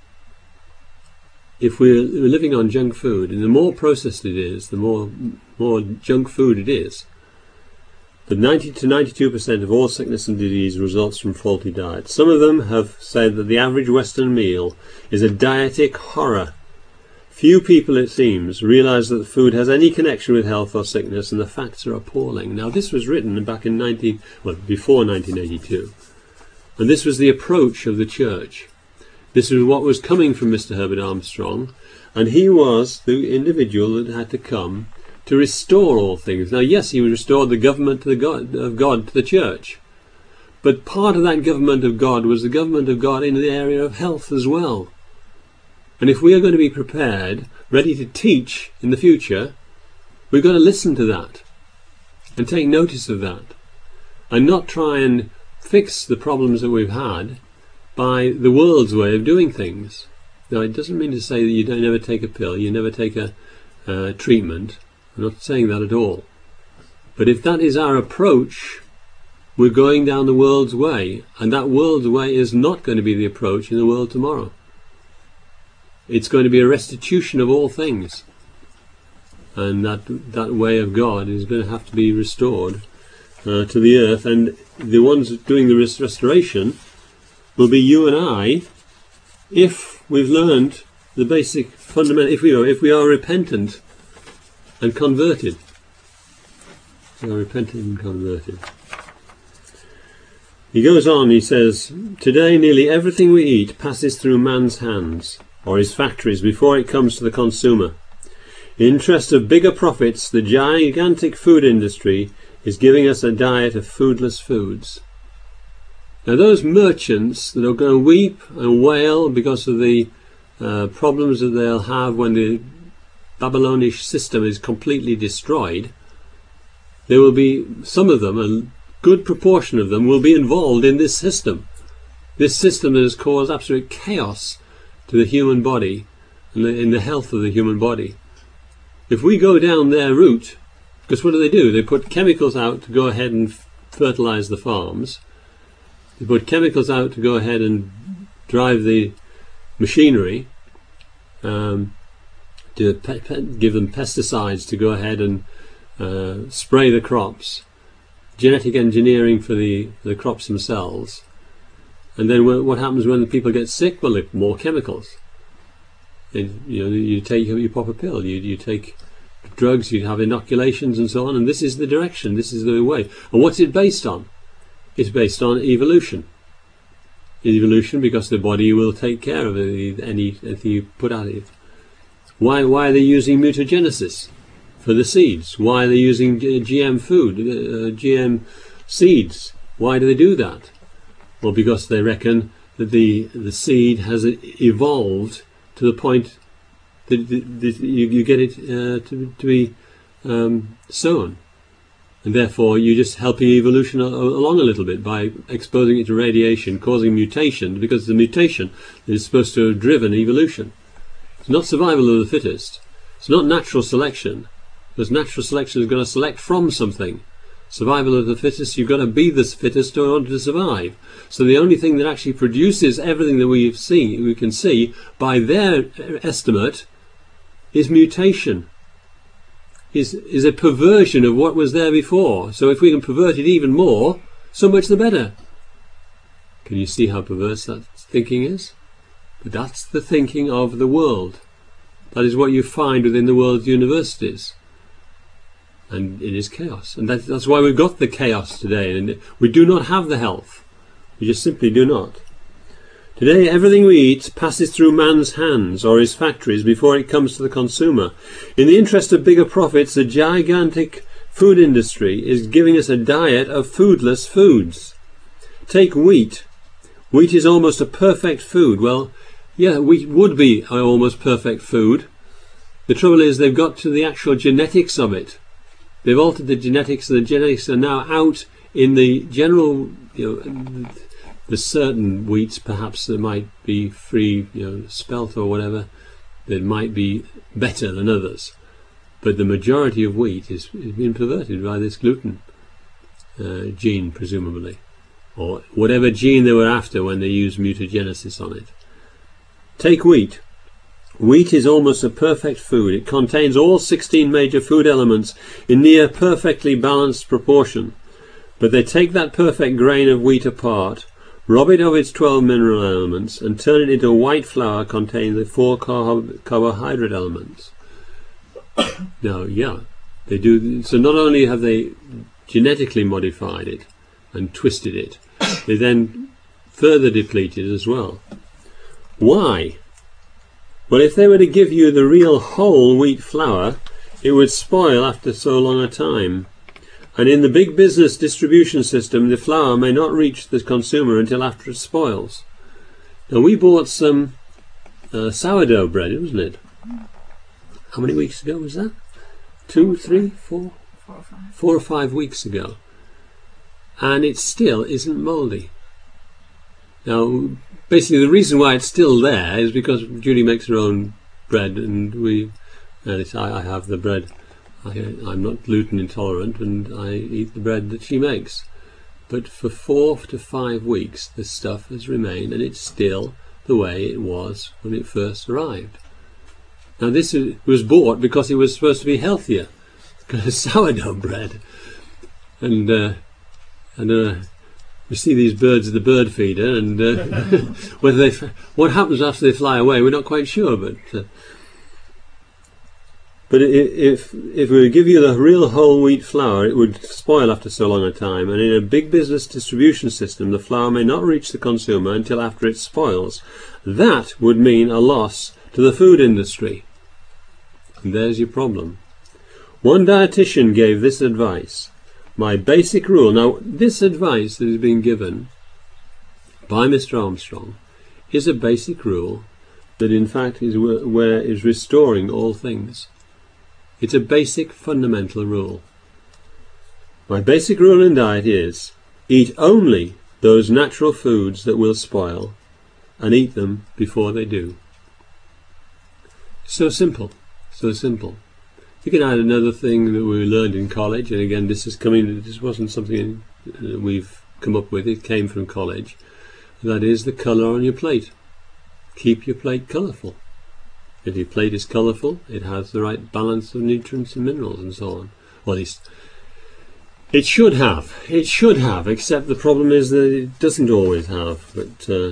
if we're living on junk food, and the more processed it is, the more more junk food it is. But ninety to ninety-two percent of all sickness and disease results from faulty diet. Some of them have said that the average Western meal is a dietic horror. Few people, it seems, realise that food has any connection with health or sickness, and the facts are appalling. Now, this was written back in nineteen, well, before nineteen eighty-two, and this was the approach of the church. This was what was coming from Mister Herbert Armstrong, and he was the individual that had to come to restore all things. Now, yes, he restored the government to the God, of God to the church, but part of that government of God was the government of God in the area of health as well. And if we are going to be prepared, ready to teach in the future, we've got to listen to that and take notice of that, and not try and fix the problems that we've had by the world's way of doing things. Now, it doesn't mean to say that you don't never take a pill, you never take a uh, treatment. I'm not saying that at all. But if that is our approach, we're going down the world's way, and that world's way is not going to be the approach in the world tomorrow. It's going to be a restitution of all things, and that that way of God is going to have to be restored uh, to the earth, and the ones doing the rest restoration will be you and I, if we've learned the basic fundamental, if we are, if we are repentant and converted. We are repentant and converted. He goes on, he says, today nearly everything we eat passes through man's hands, or his factories, before it comes to the consumer. In interest of bigger profits, the gigantic food industry is giving us a diet of foodless foods. Now, those merchants that are going to weep and wail because of the uh, problems that they'll have when the Babylonish system is completely destroyed, there will be, some of them, a good proportion of them, will be involved in this system. This system that has caused absolute chaos to the human body and the, in the health of the human body. If we go down their route, because what do they do? They put chemicals out to go ahead and fertilize the farms. They put chemicals out to go ahead and drive the machinery, um, to pe pe give them pesticides to go ahead and uh, spray the crops, genetic engineering for the, the crops themselves. And then what happens when the people get sick? Well, more chemicals. It, you know, you take, you pop a pill, you, you take drugs, you have inoculations and so on, and this is the direction, this is the way. And what's it based on? It's based on evolution. Evolution, because the body will take care of it, anything you put at it. Why, why are they using mutagenesis for the seeds? Why are they using G M food, uh, G M seeds? Why do they do that? Well, because they reckon that the the seed has evolved to the point that, that, that you, you get it uh, to, to be um, sown, and therefore you're just helping evolution along a little bit by exposing it to radiation, causing mutation, because the mutation is supposed to have driven evolution. It's not survival of the fittest. It's not natural selection, because natural selection is going to select from something. Survival of the fittest, you've got to be the fittest in order to survive. So the only thing that actually produces everything that we see, we can see, by their estimate, is mutation. Is is a perversion of what was there before. So if we can pervert it even more, so much the better. Can you see how perverse that thinking is? But that's the thinking of the world. That is what you find within the world's universities. And it is chaos, and that, that's why we've got the chaos today, and we do not have the health. We just simply do not. Today, everything we eat passes through man's hands or his factories before it comes to the consumer. In the interest of bigger profits, the gigantic food industry is giving us a diet of foodless foods. Take wheat. Wheat is almost a perfect food. Well, yeah, wheat would be an almost perfect food. The trouble is they've got to the actual genetics of it. They've altered the genetics, and the genetics are now out in the general, you know, the certain wheats perhaps that might be free, you know, spelt or whatever, that might be better than others. But the majority of wheat is, is being perverted by this gluten uh, gene, presumably, or whatever gene they were after when they used mutagenesis on it. Take wheat. Wheat is almost a perfect food. It contains all sixteen major food elements in near perfectly balanced proportion. But they take that perfect grain of wheat apart, rob it of its twelve mineral elements, and turn it into a white flour containing the four carb carbohydrate elements. Now, yeah, they do. So not only have they genetically modified it and twisted it, they then further deplete it as well. Why? Well, if they were to give you the real whole wheat flour, it would spoil after so long a time. And in the big business distribution system, the flour may not reach the consumer until after it spoils. Now, we bought some uh, sourdough bread, wasn't it? How many weeks ago was that? Two, three, four? Four or five. Four or five weeks ago. And it still isn't mouldy. Now, basically the reason why it's still there is because Judy makes her own bread, and we, and it's, I, I have the bread. I, I'm not gluten intolerant, and I eat the bread that she makes. But for four to five weeks, the stuff has remained, and it's still the way it was when it first arrived. Now, this was bought because it was supposed to be healthier, because sourdough bread, and uh, and uh, we see these birds at the bird feeder, and uh, whether they, what happens after they fly away, we're not quite sure, but. Uh, But if if we would give you the real whole wheat flour, it would spoil after so long a time, and in a big business distribution system, the flour may not reach the consumer until after it spoils. That would mean a loss to the food industry. And there's your problem. One dietitian gave this advice. My basic rule. Now, this advice that is being given by Mister Armstrong is a basic rule that in fact is where is restoring all things. It's a basic fundamental rule. My basic rule in diet is eat only those natural foods that will spoil, and eat them before they do. So simple, so simple. You can add another thing that we learned in college, and again this is coming, this wasn't something we've come up with, it came from college. That is the colour on your plate. Keep your plate colourful. If your plate is colourful, it has the right balance of nutrients and minerals and so on. Or at least it should have. It should have, except the problem is that it doesn't always have. But uh,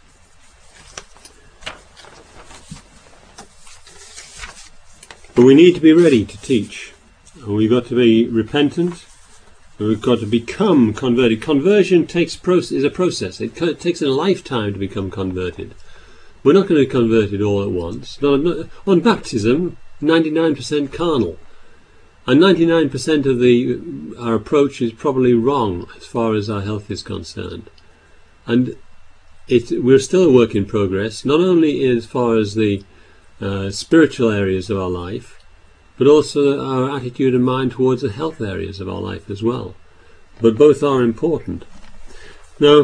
but we need to be ready to teach. And we've got to be repentant. And we've got to become converted. Conversion takes process, is a process. It takes a lifetime to become converted. We're not going to be converted all at once. No, no, on baptism, ninety-nine percent carnal. And ninety-nine percent of the our approach is probably wrong as far as our health is concerned. And it, we're still a work in progress, not only as far as the uh, spiritual areas of our life, but also our attitude and mind towards the health areas of our life as well. But both are important. Now,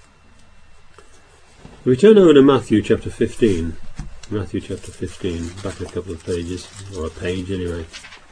we turn over to Matthew chapter fifteen. Matthew chapter fifteen, back a couple of pages, or a page anyway.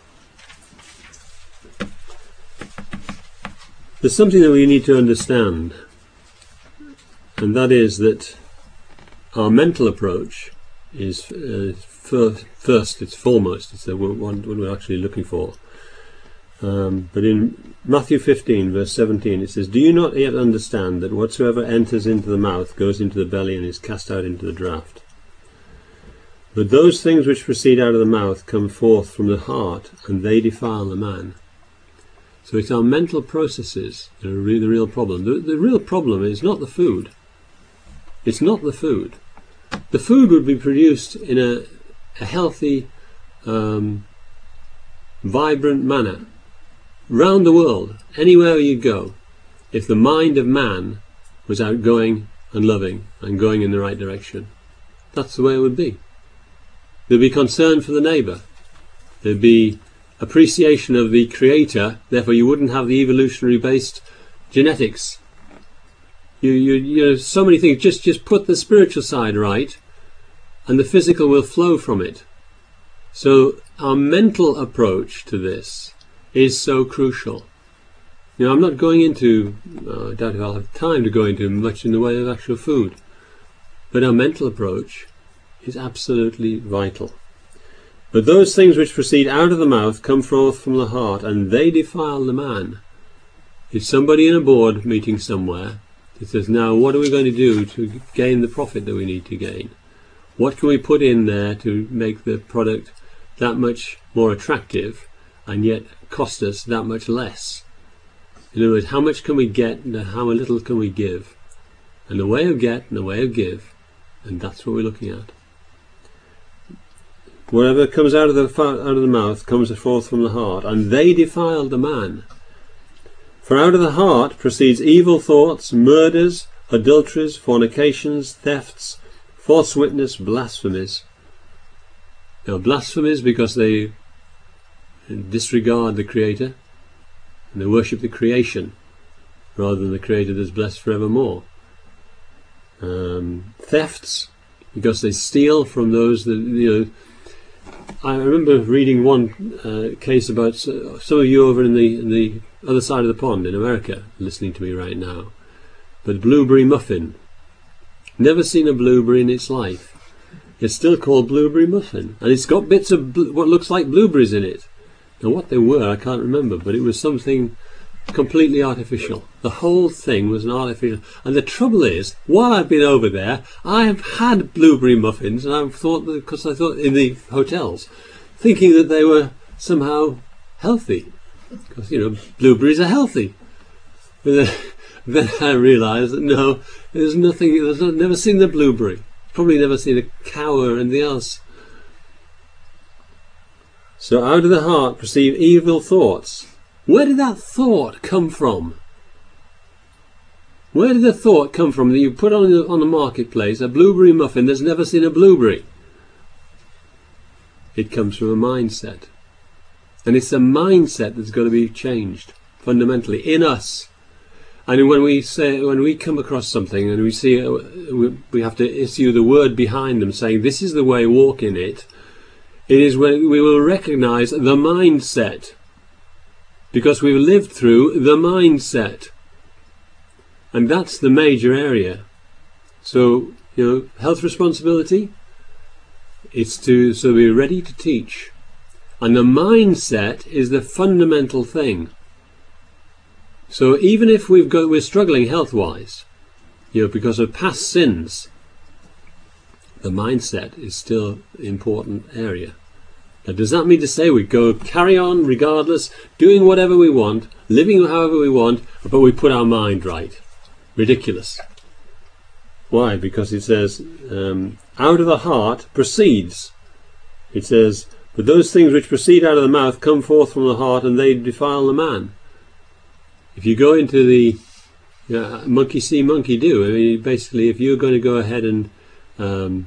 There's something that we need to understand, and that is that our mental approach is uh, first, first, it's foremost, it's the one, one we're actually looking for. Um, but in Matthew fifteen verse seventeen it says, do you not yet understand that whatsoever enters into the mouth goes into the belly and is cast out into the draught? But those things which proceed out of the mouth come forth from the heart, and they defile the man. So it's our mental processes that are really the real problem. The, the real problem is not the food. It's not the food. The food would be produced in a, a healthy, um, vibrant manner round the world, anywhere you go, if the mind of man was outgoing and loving and going in the right direction. That's the way it would be. There'd be concern for the neighbour. There'd be appreciation of the creator, therefore you wouldn't have the evolutionary based genetics. You, you, you know, so many things. Just, just put the spiritual side right and the physical will flow from it. So our mental approach to this is so crucial. You know, I'm not going into, uh, I doubt if I'll have time to go into much in the way of actual food, but our mental approach is absolutely vital. But those things which proceed out of the mouth come forth from the heart, and they defile the man. If somebody in a board meeting somewhere, it says, now what are we going to do to gain the profit that we need to gain? What can we put in there to make the product that much more attractive and yet cost us that much less? In other words, how much can we get and how little can we give? And the way of get and the way of give, and that's what we're looking at. Whatever comes out of the out of the mouth comes forth from the heart, and they defiled the man. For out of the heart proceeds evil thoughts, murders, adulteries, fornications, thefts, false witness, blasphemies. Now, blasphemies because they disregard the Creator and they worship the creation rather than the Creator that's blessed forevermore. Um, thefts because they steal from those that, you know. I remember reading one uh, case about uh, some of you over in the, in the other side of the pond in America listening to me right now. But blueberry muffin. Never seen a blueberry in its life. It's still called blueberry muffin. And it's got bits of bl- what looks like blueberries in it. Now what they were I can't remember, but it was something completely artificial. The whole thing was an artificial. And the trouble is, while I've been over there, I've had blueberry muffins, and I've thought that, because I thought in the hotels, thinking that they were somehow healthy, because you know blueberries are healthy. But then, then I realised that no, there's nothing. There's not, never seen the blueberry. Probably never seen a cow or anything else. So out of the heart proceed evil thoughts. Where did that thought come from? Where did the thought come from that you put on the, on the marketplace a blueberry muffin that's never seen a blueberry? It comes from a mindset. And it's a mindset that's got to be changed fundamentally in us. And when we say, when we come across something and we see, we, we have to issue the word behind them saying, this is the way, walk in it. It is when we will recognize the mindset. Because we've lived through the mindset. And that's the major area. So, you know, health responsibility, it's to so we're ready to teach. And the mindset is the fundamental thing. So even if we've got we're struggling health-wise, you know, because of past sins, the mindset is still an important area. Now, does that mean to say we go carry on regardless, doing whatever we want, living however we want, but we put our mind right? Ridiculous. Why? Because it says, um, out of the heart proceeds. It says, but those things which proceed out of the mouth come forth from the heart, and they defile the man. If you go into the you know, monkey see, monkey do. I mean, basically, if you're going to go ahead and um,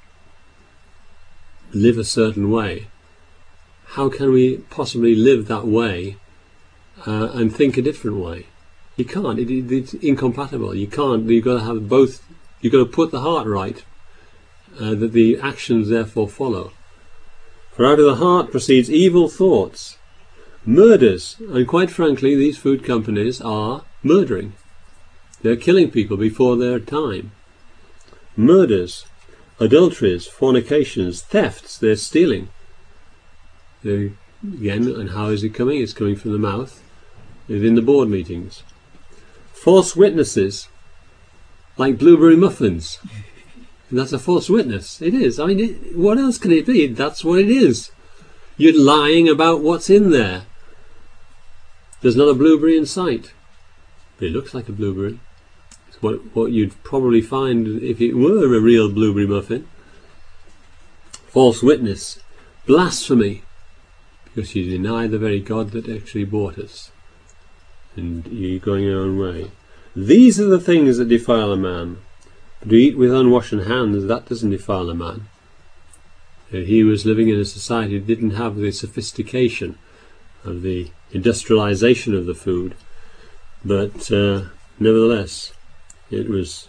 live a certain way, how can we possibly live that way uh, and think a different way? You can't. It, it, it's incompatible. You can't. You've got to have both. You've got to put the heart right, uh, that the actions therefore follow. For out of the heart proceeds evil thoughts, murders, and quite frankly, these food companies are murdering. They're killing people before their time. Murders, adulteries, fornications, thefts. They're stealing. They, again, and how is it coming? It's coming from the mouth, within the board meetings. False witnesses, like blueberry muffins. And that's a false witness. It is. I mean, it, what else can it be? That's what it is. You're lying about what's in there. There's not a blueberry in sight, but it looks like a blueberry. It's what, what you'd probably find if it were a real blueberry muffin. False witness, blasphemy, because you deny the very God that actually bought us, and you're going your own way. These are the things that defile a man. But to eat with unwashed hands, that doesn't defile a man. He was living in a society that didn't have the sophistication of the industrialization of the food, but uh, nevertheless, it was.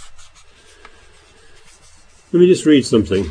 Let me just read something.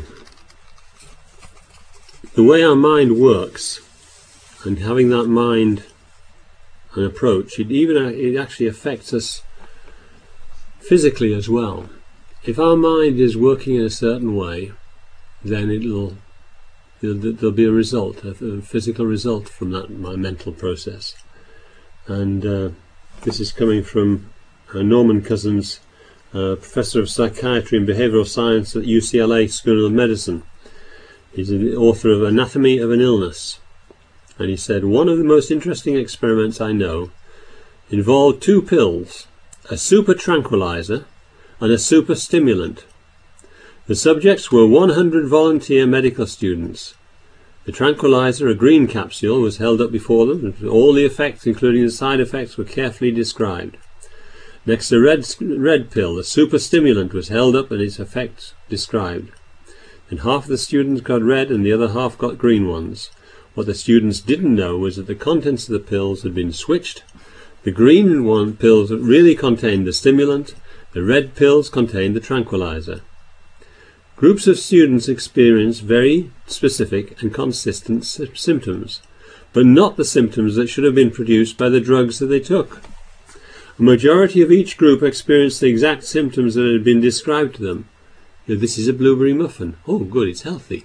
The way our mind works, and having that mind and approach, it even it actually affects us physically as well. If our mind is working in a certain way, then it'll there'll be a result, a physical result from that my mental process. And uh, this is coming from uh, Norman Cousins, uh, professor of psychiatry and behavioral science at U C L A School of Medicine. He's the author of Anatomy of an Illness, and he said, one of the most interesting experiments I know involved two pills, a super tranquilizer and a super stimulant. The subjects were one hundred volunteer medical students. The tranquilizer, a green capsule, was held up before them, and all the effects, including the side effects, were carefully described. Next, a red, red pill, the super stimulant, was held up and its effects described. And half of the students got red and the other half got green ones. What the students didn't know was that the contents of the pills had been switched. The green one pills really contained the stimulant, the red pills contained the tranquilizer. Groups of students experienced very specific and consistent symptoms, but not the symptoms that should have been produced by the drugs that they took. A majority of each group experienced the exact symptoms that had been described to them. You know, this is a blueberry muffin. Oh, good, it's healthy.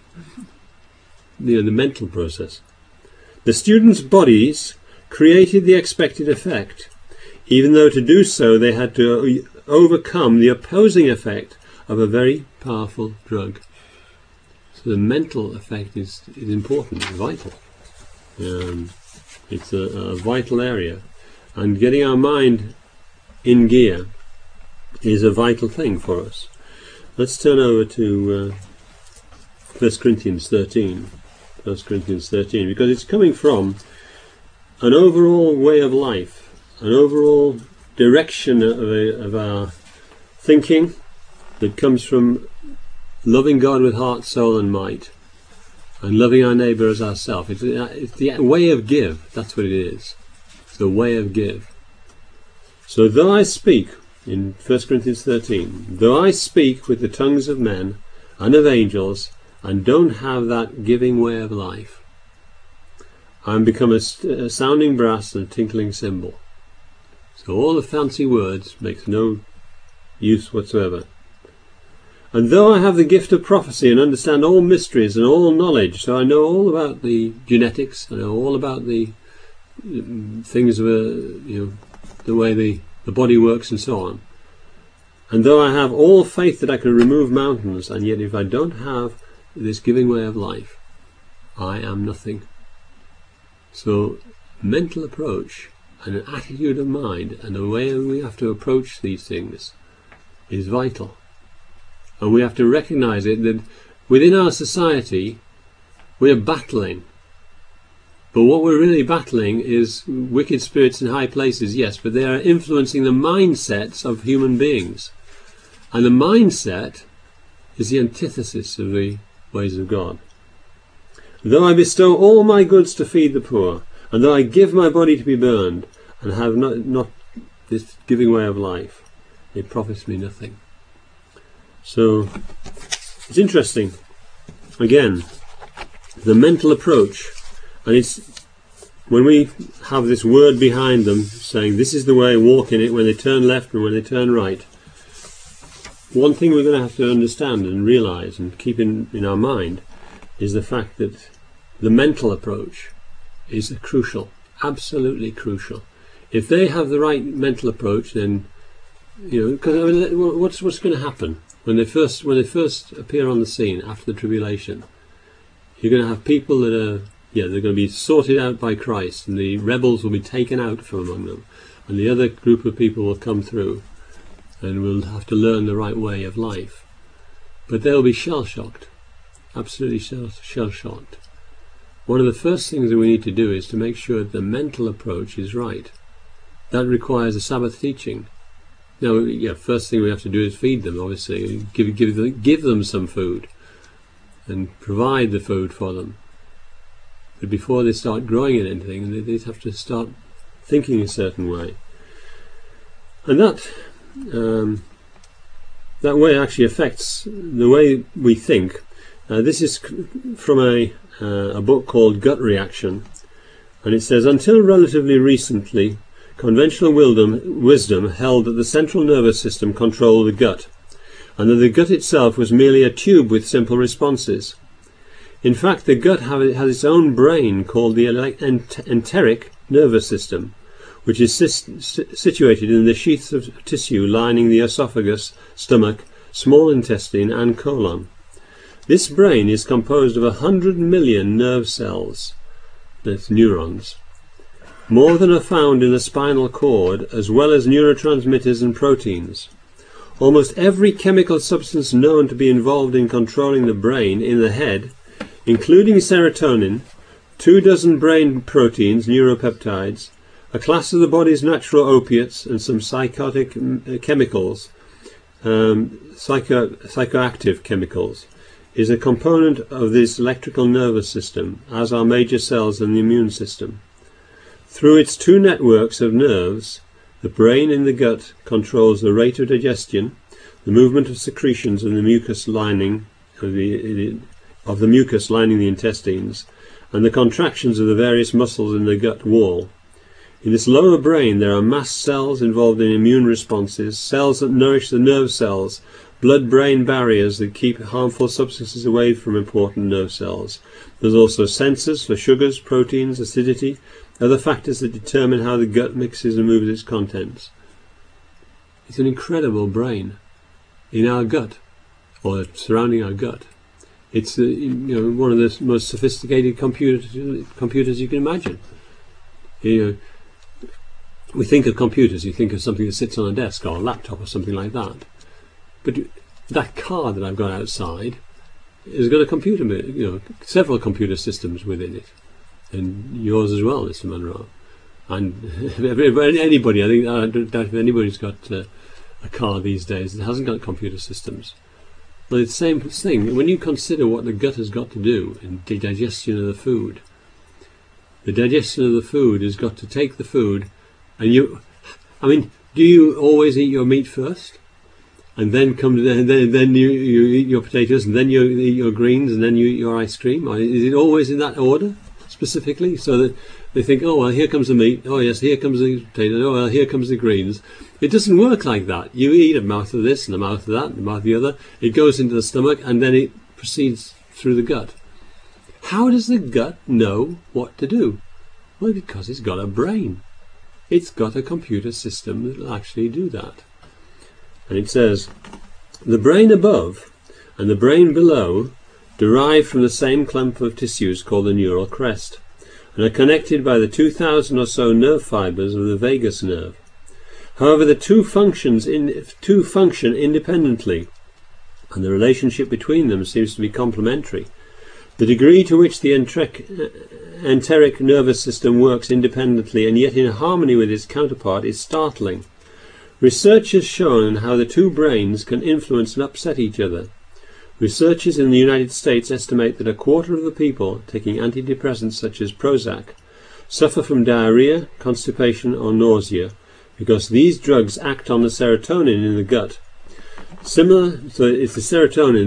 You know, the mental process. The students' bodies created the expected effect, even though to do so they had to overcome the opposing effect of a very powerful drug. So the mental effect is, is important, it's vital. Um, it's a, a vital area. And getting our mind in gear is a vital thing for us. Let's turn over to uh, First Corinthians thirteen. First Corinthians thirteen, because it's coming from an overall way of life, an overall direction of, a, of our thinking that comes from loving God with heart, soul and might, and loving our neighbour as ourselves. It's, it's the way of give, that's what it is. It's the way of give. So though I speak, in First Corinthians thirteen, though I speak with the tongues of men and of angels, and don't have that giving way of life, I am become a, a sounding brass and a tinkling cymbal. So all the fancy words makes no use whatsoever. And though I have the gift of prophecy and understand all mysteries and all knowledge, so I know all about the genetics, I know all about the things of a, you know, the way the, the body works and so on. And though I have all faith that I can remove mountains, and yet if I don't have this giving way of life, I am nothing. So mental approach and an attitude of mind and the way we have to approach these things is vital. And we have to recognize it that within our society we are battling. But what we're really battling is wicked spirits in high places, yes, but they are influencing the mindsets of human beings. And the mindset is the antithesis of the ways of God. Though I bestow all my goods to feed the poor, and though I give my body to be burned, and have not, not this giving way of life, it profits me nothing. So, it's interesting. Again, the mental approach, and it's when we have this word behind them saying this is the way, walk in it, when they turn left and when they turn right, one thing we're going to have to understand and realize and keep in, in our mind is the fact that the mental approach is crucial, absolutely crucial. If they have the right mental approach, then, you know, because I mean, what's what's going to happen when they first when they first appear on the scene after the tribulation? You're going to have people that are, yeah, they're going to be sorted out by Christ, and the rebels will be taken out from among them, and the other group of people will come through, and will have to learn the right way of life. But they'll be shell-shocked, absolutely shell-shocked. One of the first things that we need to do is to make sure that the mental approach is right. That requires a Sabbath teaching. Now, yeah, first thing we have to do is feed them, obviously, give, give, them, give them some food and provide the food for them. But before they start growing at anything, they, they have to start thinking a certain way. And that um, that way actually affects the way we think. Uh, this is from a, uh, a book called Gut Reaction, and it says, until relatively recently, conventional wisdom, wisdom held that the central nervous system controlled the gut, and that the gut itself was merely a tube with simple responses. In fact, the gut has its own brain called the enteric nervous system, which is situated in the sheaths of tissue lining the esophagus, stomach, small intestine and colon. This brain is composed of a hundred million nerve cells, that's neurons, more than are found in the spinal cord, as well as neurotransmitters and proteins. Almost every chemical substance known to be involved in controlling the brain in the head, including serotonin, two dozen brain proteins, neuropeptides, a class of the body's natural opiates, and some psychotic chemicals, um, psycho psychoactive chemicals, is a component of this electrical nervous system, as are major cells in the immune system. Through its two networks of nerves, the brain in the gut controls the rate of digestion, the movement of secretions in the mucus lining of the, of the mucus lining the intestines, and the contractions of the various muscles in the gut wall. In this lower brain there are mast cells involved in immune responses, cells that nourish the nerve cells, blood-brain barriers that keep harmful substances away from important nerve cells. There's also sensors for sugars, proteins, acidity, other factors that determine how the gut mixes and moves its contents. It's an incredible brain in our gut, or surrounding our gut. It's uh, you know, one of the most sophisticated computers, computers you can imagine. You know, we think of computers, you think of something that sits on a desk or a laptop or something like that. But that car that I've got outside has got a computer, you know, several computer systems within it, and yours as well, Mister Munro. And anybody, I think, I don't doubt if anybody's got uh, a car these days that hasn't got computer systems. But it's the same thing. When you consider what the gut has got to do in the digestion of the food, the digestion of the food has got to take the food, and you, I mean, do you always eat your meat first? And then come to the, then then you, you eat your potatoes, and then you eat your greens, and then you eat your ice cream? Or is it always in that order, specifically? So that they think, oh well, here comes the meat. Oh yes, here comes the potatoes. Oh well, here comes the greens. It doesn't work like that. You eat a mouth of this, and a mouth of that, and a mouth of the other. It goes into the stomach, and then it proceeds through the gut. How does the gut know what to do? Well, because it's got a brain. It's got a computer system that will actually do that. And it says, the brain above and the brain below derive from the same clump of tissues called the neural crest, and are connected by the two thousand or so nerve fibers of the vagus nerve. However, the two functions in, two function independently, and the relationship between them seems to be complementary. The degree to which the enteric, enteric nervous system works independently and yet in harmony with its counterpart is startling. Research has shown how the two brains can influence and upset each other. Researchers in the United States estimate that a quarter of the people taking antidepressants such as Prozac suffer from diarrhea, constipation or nausea because these drugs act on the serotonin in the gut. Similar, so it's the serotonin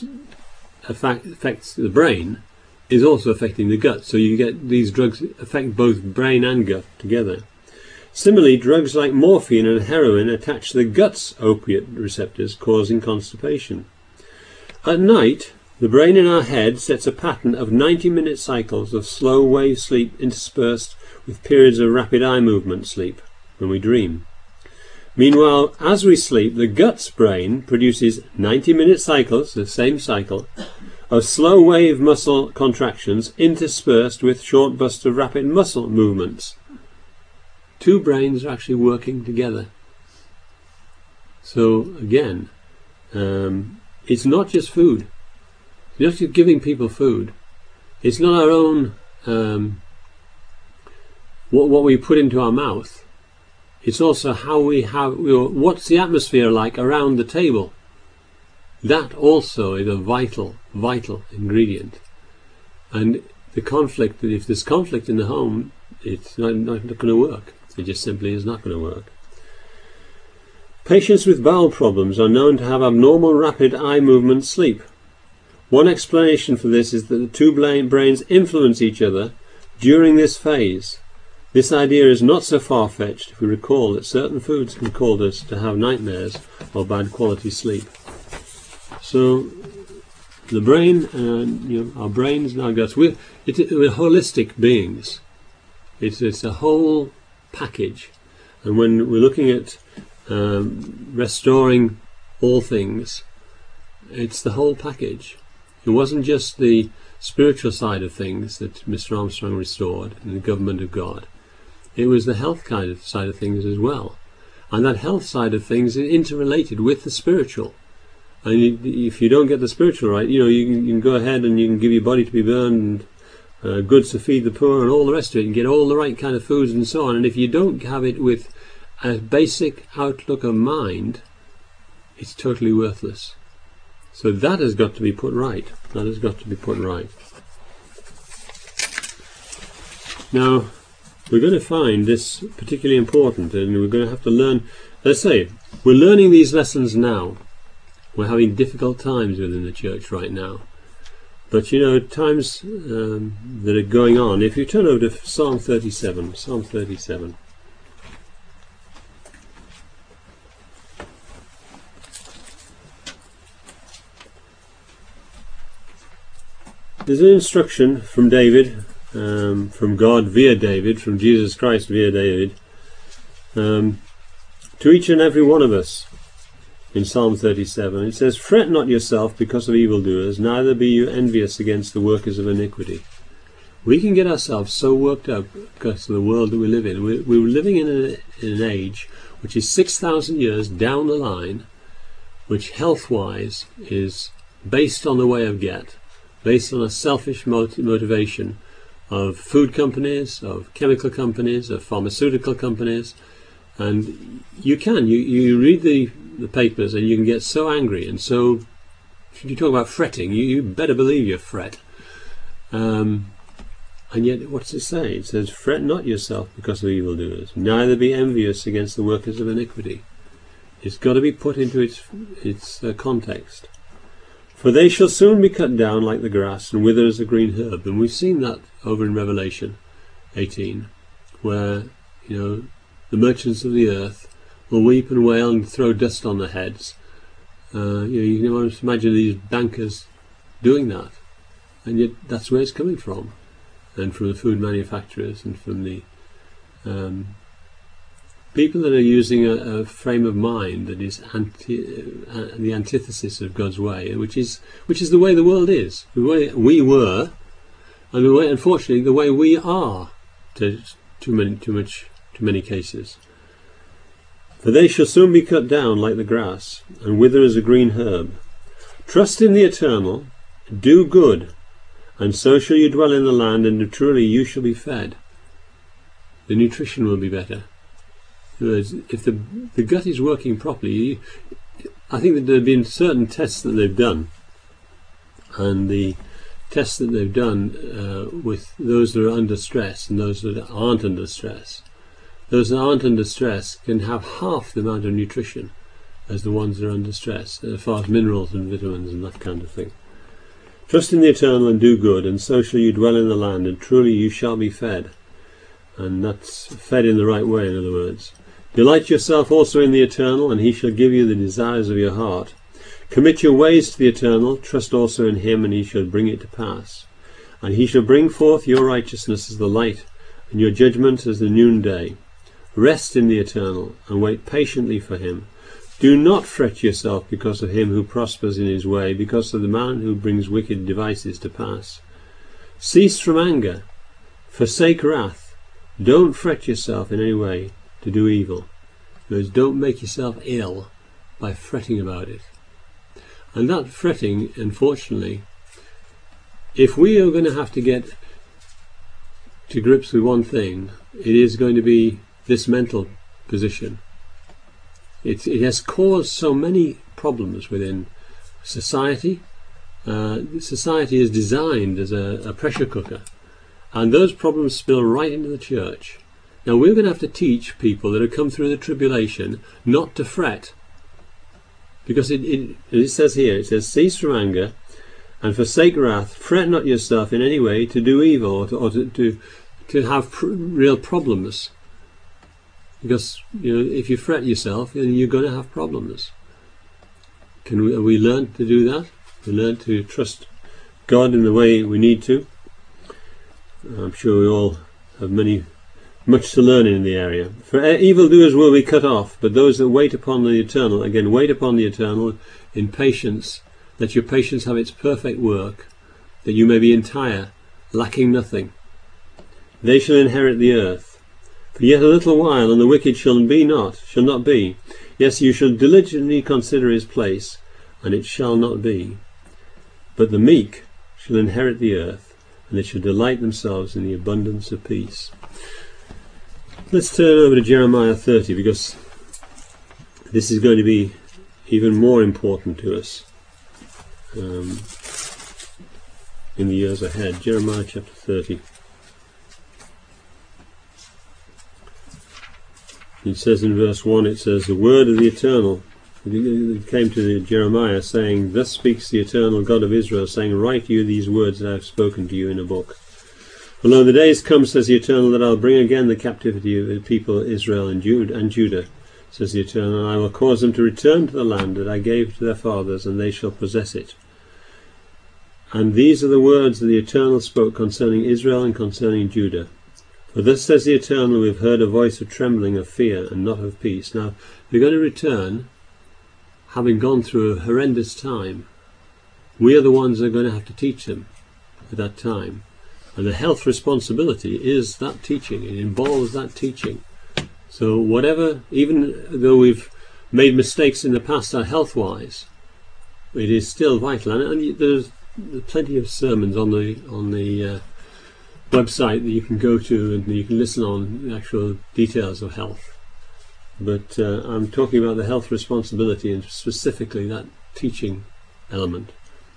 that affects the brain is also affecting the gut. So you get these drugs affect both brain and gut together. Similarly, drugs like morphine and heroin attach to the gut's opiate receptors, causing constipation. At night, the brain in our head sets a pattern of ninety minute cycles of slow wave sleep interspersed with periods of rapid eye movement sleep, when we dream. Meanwhile, as we sleep, the gut's brain produces ninety minute cycles, the same cycle, of slow wave muscle contractions interspersed with short bursts of rapid muscle movements. Two brains are actually working together. So again, um, it's not just food. It's not just giving people food. It's not our own um, what what we put into our mouth. It's also how we have. You know, what's the atmosphere like around the table? That also is a vital, vital ingredient. And the conflict. If there's conflict in the home, it's not, not, not going to work. It just simply is not going to work. Patients with bowel problems are known to have abnormal rapid eye movement sleep. One explanation for this is that the two brains influence each other during this phase. This idea is not so far-fetched if we recall that certain foods can cause us to have nightmares or bad quality sleep. So the brain, and you know, our brains now guts, we're, it, we're holistic beings. It's, it's a whole package. And when we're looking at um, restoring all things, it's the whole package. It wasn't just the spiritual side of things that Mister Armstrong restored in the government of God. It was the health kind of side of things as well. And that health side of things is interrelated with the spiritual. And you, if you don't get the spiritual right, you know, you can, you can go ahead and you can give your body to be burned, and uh, goods to feed the poor and all the rest of it, and get all the right kind of foods and so on. And if you don't have it with a basic outlook of mind, it's totally worthless. So that has got to be put right. That has got to be put right. Now, we're going to find this particularly important, and we're going to have to learn. Let's say, we're learning these lessons now. We're having difficult times within the church right now. But you know, times um, that are going on, if you turn over to Psalm thirty-seven, Psalm thirty-seven. There's an instruction from David, um, from God via David, from Jesus Christ via David, um, to each and every one of us in Psalm thirty-seven. It says, "Fret not yourself because of evildoers, neither be you envious against the workers of iniquity." We can get ourselves so worked up because of the world that we live in. We're, we're living in, a, in an age which is six thousand years down the line, which health-wise is based on the way of get, based on a selfish mot motivation of food companies, of chemical companies, of pharmaceutical companies. And you can, you, you read the, the papers and you can get so angry. And so, if you talk about fretting, you, you better believe you fret. Um, and yet, what's it say? It says, "Fret not yourself because of evildoers, neither be envious against the workers of iniquity." It's got to be put into its, its uh, context. "For they shall soon be cut down like the grass and wither as a green herb." And we've seen that over in Revelation eighteen, where, you know, the merchants of the earth will weep and wail and throw dust on their heads. Uh, you know, you can almost imagine these bankers doing that, and yet that's where it's coming from, and from the food manufacturers and from the um, people that are using a, a frame of mind that is anti, uh, the antithesis of God's way, which is which is the way the world is, the way we were, and the way, unfortunately, the way we are, to too many, too much, too many cases. "For they shall soon be cut down like the grass, and wither as a green herb. Trust in the Eternal, do good, and so shall you dwell in the land, and truly you shall be fed." The nutrition will be better. If the, the gut is working properly, I think that there have been certain tests that they've done, and the tests that they've done uh, with those that are under stress and those that aren't under stress, those that aren't under stress can have half the amount of nutrition as the ones that are under stress, as far as minerals and vitamins and that kind of thing. "Trust in the Eternal and do good, and so shall you dwell in the land, and truly you shall be fed." And that's fed in the right way, in other words. "Delight yourself also in the Eternal, and he shall give you the desires of your heart. Commit your ways to the Eternal, trust also in him, and he shall bring it to pass. And he shall bring forth your righteousness as the light, and your judgment as the noonday. Rest in the Eternal, and wait patiently for him. Do not fret yourself because of him who prospers in his way, because of the man who brings wicked devices to pass. Cease from anger, forsake wrath. Don't fret yourself in any way to do evil. Because don't make yourself ill by fretting about it. And that fretting, unfortunately, if we are going to have to get to grips with one thing, it is going to be this mental position. It, it has caused so many problems within society. Uh, society is designed as a, a pressure cooker, and those problems spill right into the church. Now we're going to have to teach people that have come through the tribulation not to fret, because it, it, it says here, it says, cease from anger and forsake wrath, fret not yourself in any way to do evil or to, or to, to, to have pr real problems. Because, you know, if you fret yourself, then you're going to have problems. Can we, have we learned to do that? We learn to trust God in the way we need to. I'm sure we all have many, much to learn in the area. For evildoers will be cut off, but those that wait upon the eternal, again, wait upon the eternal in patience, let your patience have its perfect work, that you may be entire, lacking nothing. They shall inherit the earth. For yet a little while, and the wicked shall be not, shall not be. Yes, you shall diligently consider his place, and it shall not be. But the meek shall inherit the earth, and they shall delight themselves in the abundance of peace. Let's turn over to Jeremiah thirty, because this is going to be even more important to us um, in the years ahead. Jeremiah chapter thirty. It says in verse one, it says, the word of the Eternal, it came to Jeremiah saying, thus speaks the Eternal God of Israel, saying, write you these words that I have spoken to you in a book. For lo, the days come, says the Eternal, that I'll bring again the captivity of the people Israel and Judah, and Judah, says the Eternal, and I will cause them to return to the land that I gave to their fathers, and they shall possess it. And these are the words that the Eternal spoke concerning Israel and concerning Judah. For thus says the Eternal, we have heard a voice of trembling, of fear, and not of peace. Now, they're going to return, having gone through a horrendous time. We are the ones that are going to have to teach them at that time. And the health responsibility is that teaching. It involves that teaching. So whatever, even though we've made mistakes in the past health-wise, it is still vital. And there's plenty of sermons on the on the uh, website that you can go to, and you can listen on the actual details of health. But uh, I'm talking about the health responsibility, and specifically that teaching element.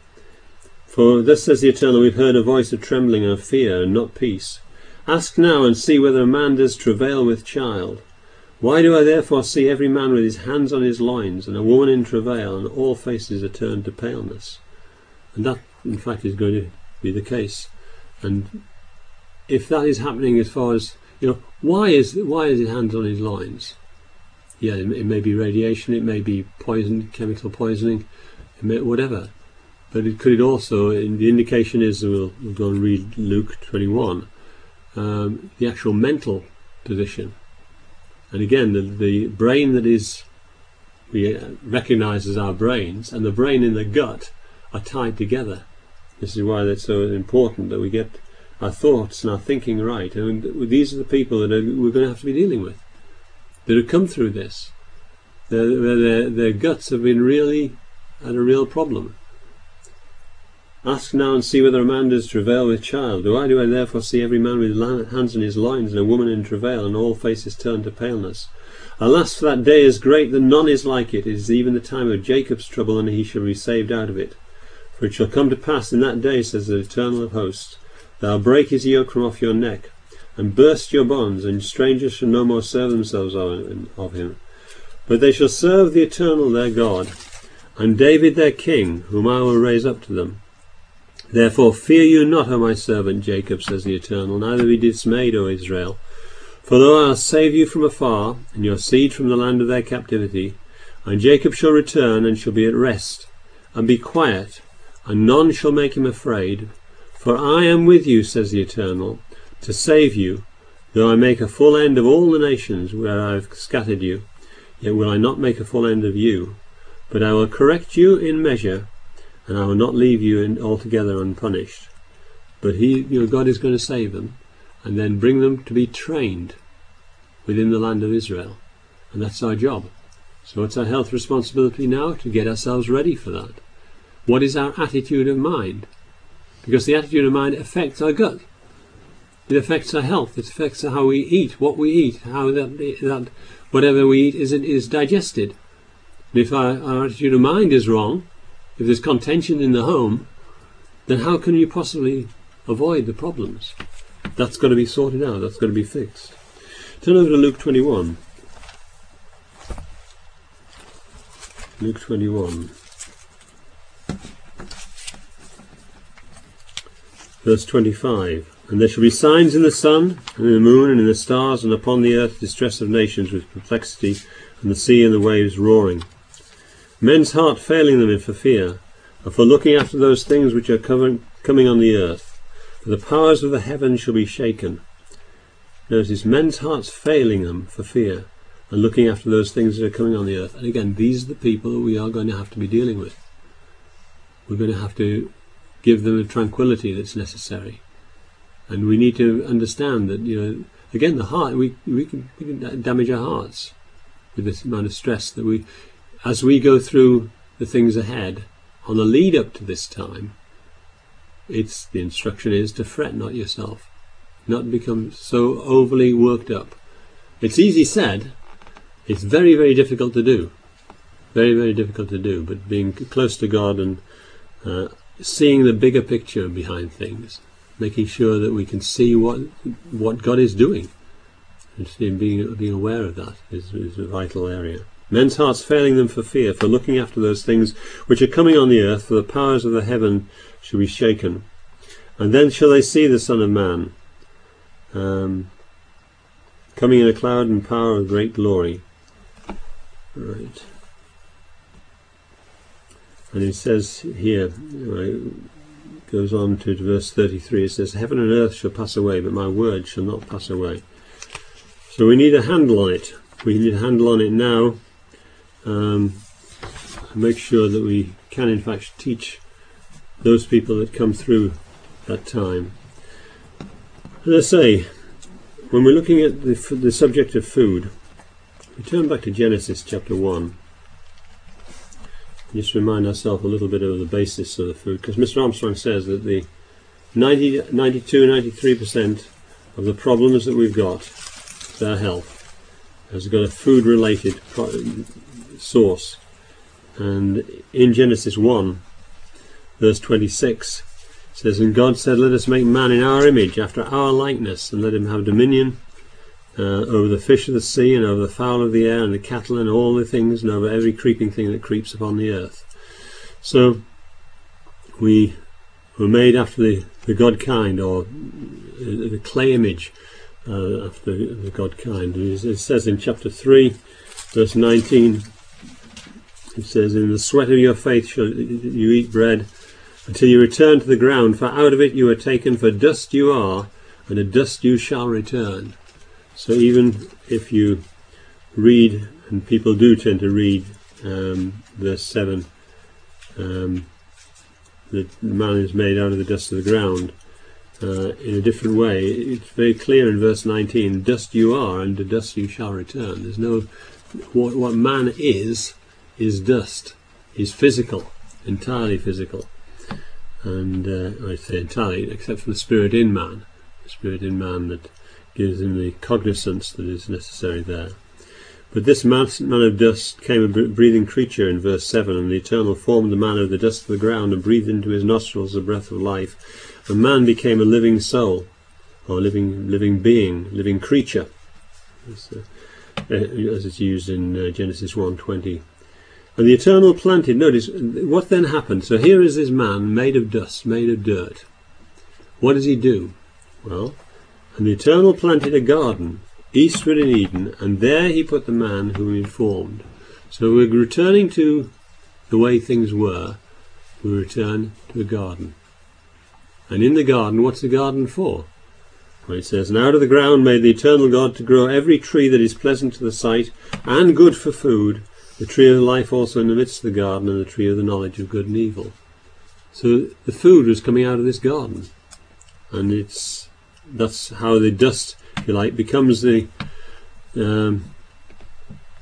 For thus says the Eternal, we've heard a voice of trembling and of fear, and not peace. Ask now and see whether a man does travail with child. Why do I therefore see every man with his hands on his loins, and a woman in travail, and all faces are turned to paleness? And that, in fact, is going to be the case. And if that is happening as far as, you know, why is why is it hands on his loins? Yeah, it, it may be radiation, it may be poison, chemical poisoning, it may, whatever. But it could also, the indication is, we'll, we'll go and read Luke twenty-one, um, the actual mental position. And again, the, the brain that is, we recognise as our brains, and the brain in the gut are tied together. This is why it's so important that we get our thoughts and our thinking right. And these are the people that are, we're going to have to be dealing with, that have come through this. Their, their, their guts have been really at a real problem. Ask now and see whether a man does travail with child. Why do I therefore see every man with hands in his loins, and a woman in travail, and all faces turned to paleness? Alas, for that day is great, that none is like it. It is even the time of Jacob's trouble, and he shall be saved out of it. For it shall come to pass in that day, says the Eternal of hosts, that I'll break his yoke from off your neck, and burst your bonds, and strangers shall no more serve themselves of him. But they shall serve the Eternal their God, and David their king, whom I will raise up to them. Therefore fear you not, O my servant Jacob, says the Eternal, neither be dismayed, O Israel. For though I will save you from afar, and your seed from the land of their captivity, and Jacob shall return, and shall be at rest, and be quiet, and none shall make him afraid. For I am with you, says the Eternal, to save you. Though I make a full end of all the nations where I have scattered you, yet will I not make a full end of you. But I will correct you in measure, and I will not leave you in altogether unpunished. But he, you know, God is going to save them, and then bring them to be trained within the land of Israel. And that's our job. So what's our health responsibility now? To get ourselves ready for that. What is our attitude of mind? Because the attitude of mind affects our gut. It affects our health. It affects how we eat, what we eat, how that, that whatever we eat is, is digested. And if our, our attitude of mind is wrong, if there's contention in the home, then how can you possibly avoid the problems? That's got to be sorted out. That's got to be fixed. Turn over to Luke twenty-one. Luke twenty-one. Verse twenty-five. And there shall be signs in the sun, and in the moon, and in the stars, and upon the earth distress of nations with perplexity, and the sea and the waves roaring. Men's heart failing them for fear, and for looking after those things which are coming on the earth. For the powers of the heavens shall be shaken. Notice, men's hearts failing them for fear, and looking after those things that are coming on the earth. And again, these are the people that we are going to have to be dealing with. We're going to have to give them the tranquility that's necessary. And we need to understand that, you know, again, the heart, we, we, can, we can damage our hearts with this amount of stress that we, as we go through the things ahead, on the lead up to this time, it's, the instruction is to fret not yourself, not become so overly worked up. It's easy said, it's very, very difficult to do. Very, very difficult to do, but being close to God and uh, seeing the bigger picture behind things, making sure that we can see what what God is doing, and being being aware of that is, is a vital area. Men's hearts failing them for fear, for looking after those things which are coming on the earth, for the powers of the heaven shall be shaken. And then shall they see the Son of Man um, coming in a cloud and power of great glory. Right. And it says here, right, goes on to verse thirty-three, it says, heaven and earth shall pass away, but my word shall not pass away. So we need a handle on it. We need a handle on it now. Um, make sure that we can in fact teach those people that come through that time. As I say, when we're looking at the, the subject of food, we turn back to Genesis chapter one. Just remind ourselves a little bit of the basis of the food, because Mister Armstrong says that the ninety, ninety-two, ninety-three percent of the problems that we've got with our health has got a food-related source. And in Genesis one, verse twenty-six, it says, and God said, let us make man in our image, after our likeness, and let him have dominion Uh, over the fish of the sea, and over the fowl of the air, and the cattle, and all the things, and over every creeping thing that creeps upon the earth. So we were made after the, the God kind, or the clay image uh, after the God kind. It says in chapter three, verse nineteen, it says, in the sweat of your face shall you eat bread, until you return to the ground, for out of it you are taken, for dust you are, and to dust you shall return. So even if you read, and people do tend to read um, verse seven, um, that man is made out of the dust of the ground, uh, in a different way, it's very clear in verse nineteen, dust you are, and to dust you shall return. There's no, what, what man is, is dust, is physical, entirely physical. And uh, I say entirely, except for the spirit in man, the spirit in man that gives him the cognizance that is necessary there. But this man, man of dust came a breathing creature in verse seven, and the Eternal formed the man of the dust of the ground, and breathed into his nostrils the breath of life. And man became a living soul, or living living being, living creature, as, uh, as it's used in uh, Genesis one twenty. And the Eternal planted, notice, what then happened? So here is this man made of dust, made of dirt. What does he do? Well, and the Eternal planted a garden eastward in Eden, and there he put the man whom he formed. So we're returning to the way things were. We return to a garden. And in the garden, what's the garden for? Well, it says, and out of the ground made the Eternal God to grow every tree that is pleasant to the sight, and good for food, the tree of life also in the midst of the garden, and the tree of the knowledge of good and evil. So the food was coming out of this garden. And it's that's how the dust, if you like, becomes the um,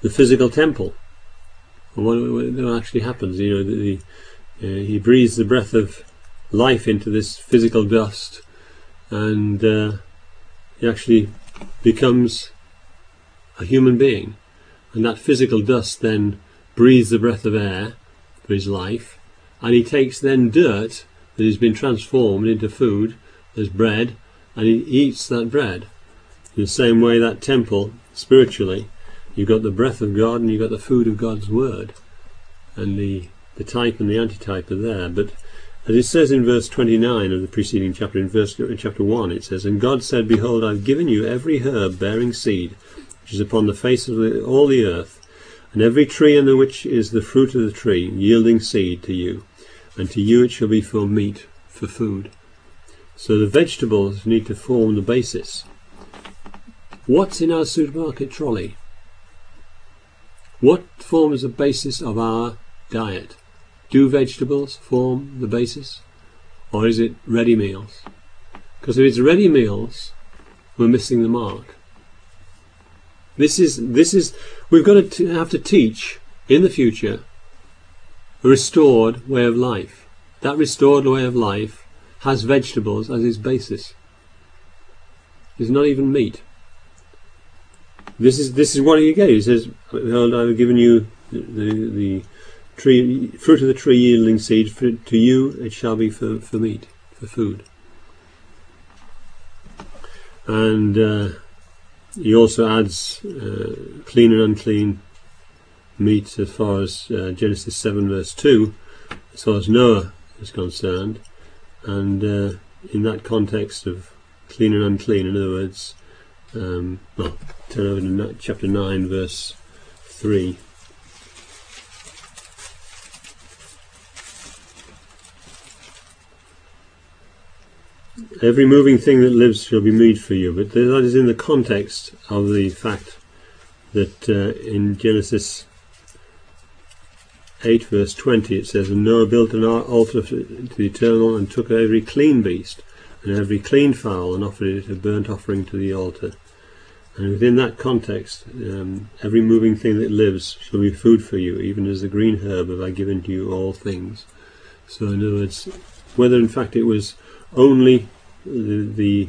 the physical temple. And what, what actually happens? You know, the, the, uh, he breathes the breath of life into this physical dust, and uh, he actually becomes a human being. And that physical dust then breathes the breath of air for his life, and he takes then dirt that has been transformed into food as bread, and he eats that bread. In the same way, that temple, spiritually, you've got the breath of God and you've got the food of God's word, and the, the type and the antitype are there. But as it says in verse twenty-nine of the preceding chapter, in verse in chapter one, it says, "And God said, Behold, I've given you every herb bearing seed, which is upon the face of the, all the earth, and every tree in the which is the fruit of the tree, yielding seed to you, and to you it shall be for meat, for food." So the vegetables need to form the basis. What's in our supermarket trolley? What forms the basis of our diet? Do vegetables form the basis? Or is it ready meals? Because if it's ready meals, we're missing the mark. This is, this is, we've got to t have to teach in the future a restored way of life. That restored way of life has vegetables as its basis. It's not even meat. This is this is what he gave. He says, "Behold, I have given you the, the, the tree, fruit of the tree yielding seed. For, to you it shall be for, for meat, for food." And uh, he also adds uh, clean and unclean meat as far as uh, Genesis seven verse two, as far as Noah is concerned. And uh, in that context of clean and unclean, in other words, um, well, turn over to chapter nine verse three. Every moving thing that lives shall be meat for you. But that is in the context of the fact that uh, in Genesis eight verse twenty it says, "And Noah built an altar to the Eternal, and took every clean beast and every clean fowl, and offered it a burnt offering to the altar." And within that context, um, every moving thing that lives shall be food for you, even as the green herb have I given to you all things. So in other words, whether in fact it was only the, the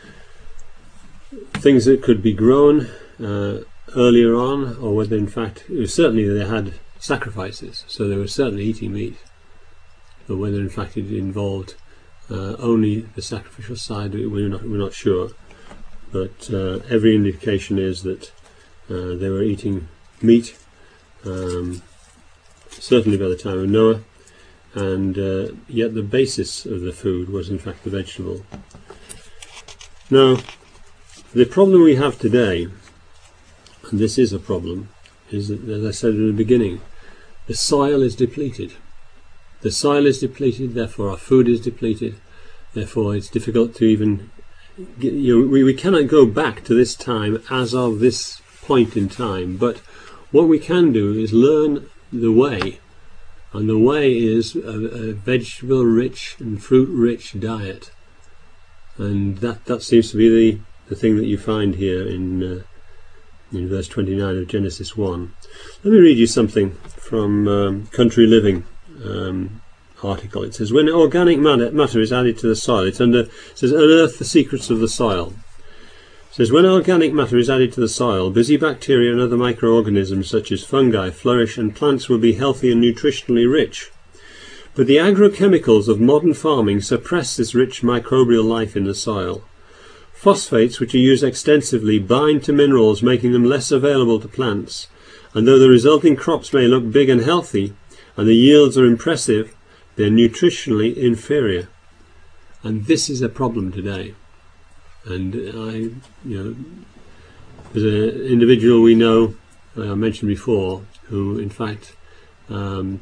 things that could be grown uh, earlier on, or whether in fact it was certainly they had sacrifices, so they were certainly eating meat, but whether in fact it involved uh, only the sacrificial side, we're not, we're not sure. But uh, every indication is that uh, they were eating meat, um, certainly by the time of Noah, and uh, yet the basis of the food was in fact the vegetable. Now, the problem we have today, and this is a problem, is that, as I said in the beginning, the soil is depleted. The soil is depleted, therefore our food is depleted, therefore it's difficult to even get, you know, we, we cannot go back to this time as of this point in time, but what we can do is learn the way, and the way is a, a vegetable rich and fruit rich diet, and that, that seems to be the, the thing that you find here in uh, in verse twenty-nine of Genesis one. Let me read you something from um, Country Living um, article. It says, when organic matter is added to the soil, it's under, it says, unearth the secrets of the soil. It says, when organic matter is added to the soil, busy bacteria and other microorganisms such as fungi flourish, and plants will be healthy and nutritionally rich. But the agrochemicals of modern farming suppress this rich microbial life in the soil. Phosphates, which are used extensively, bind to minerals, making them less available to plants. And though the resulting crops may look big and healthy, and the yields are impressive, they're nutritionally inferior. And this is a problem today. And I, you know, there's an individual we know, I mentioned before, who in fact, um,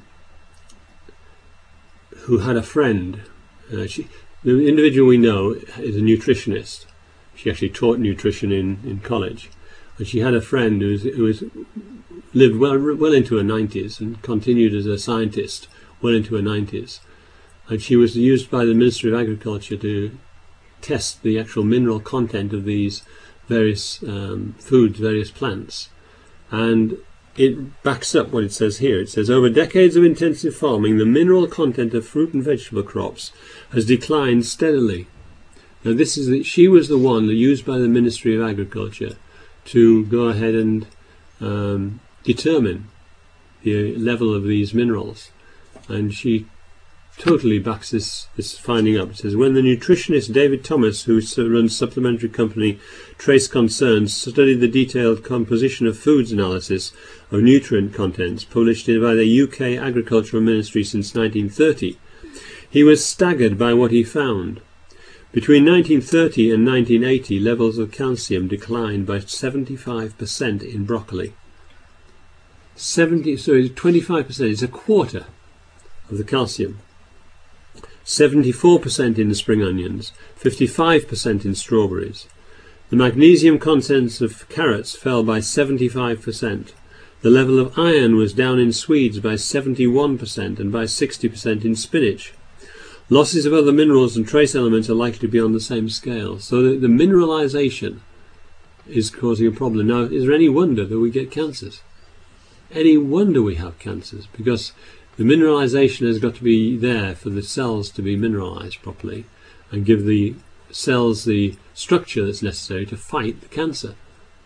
who had a friend. Uh, she, the individual we know is a nutritionist. She actually taught nutrition in, in college, and she had a friend who was, who was lived well well into her nineties and continued as a scientist well into her nineties, and she was used by the Ministry of Agriculture to test the actual mineral content of these various um, foods, various plants, and it backs up what it says here. It says, over decades of intensive farming, the mineral content of fruit and vegetable crops has declined steadily. Now, this is the, she was the one used by the Ministry of Agriculture to go ahead and um, determine the level of these minerals. And she totally backs this, this finding up. It says, when the nutritionist David Thomas, who runs supplementary company Trace Concerns, studied the detailed composition of foods analysis of nutrient contents published by the U K Agricultural Ministry since nineteen thirty, he was staggered by what he found. Between nineteen thirty and nineteen eighty, levels of calcium declined by seventy-five percent in broccoli. seventy, so twenty-five percent is a quarter of the calcium. seventy-four percent in the spring onions, fifty-five percent in strawberries. The magnesium contents of carrots fell by seventy-five percent. The level of iron was down in swedes by seventy-one percent and by sixty percent in spinach. Losses of other minerals and trace elements are likely to be on the same scale. So the, the mineralization is causing a problem. Now, is there any wonder that we get cancers? Any wonder we have cancers? Because the mineralization has got to be there for the cells to be mineralized properly and give the cells the structure that's necessary to fight the cancer.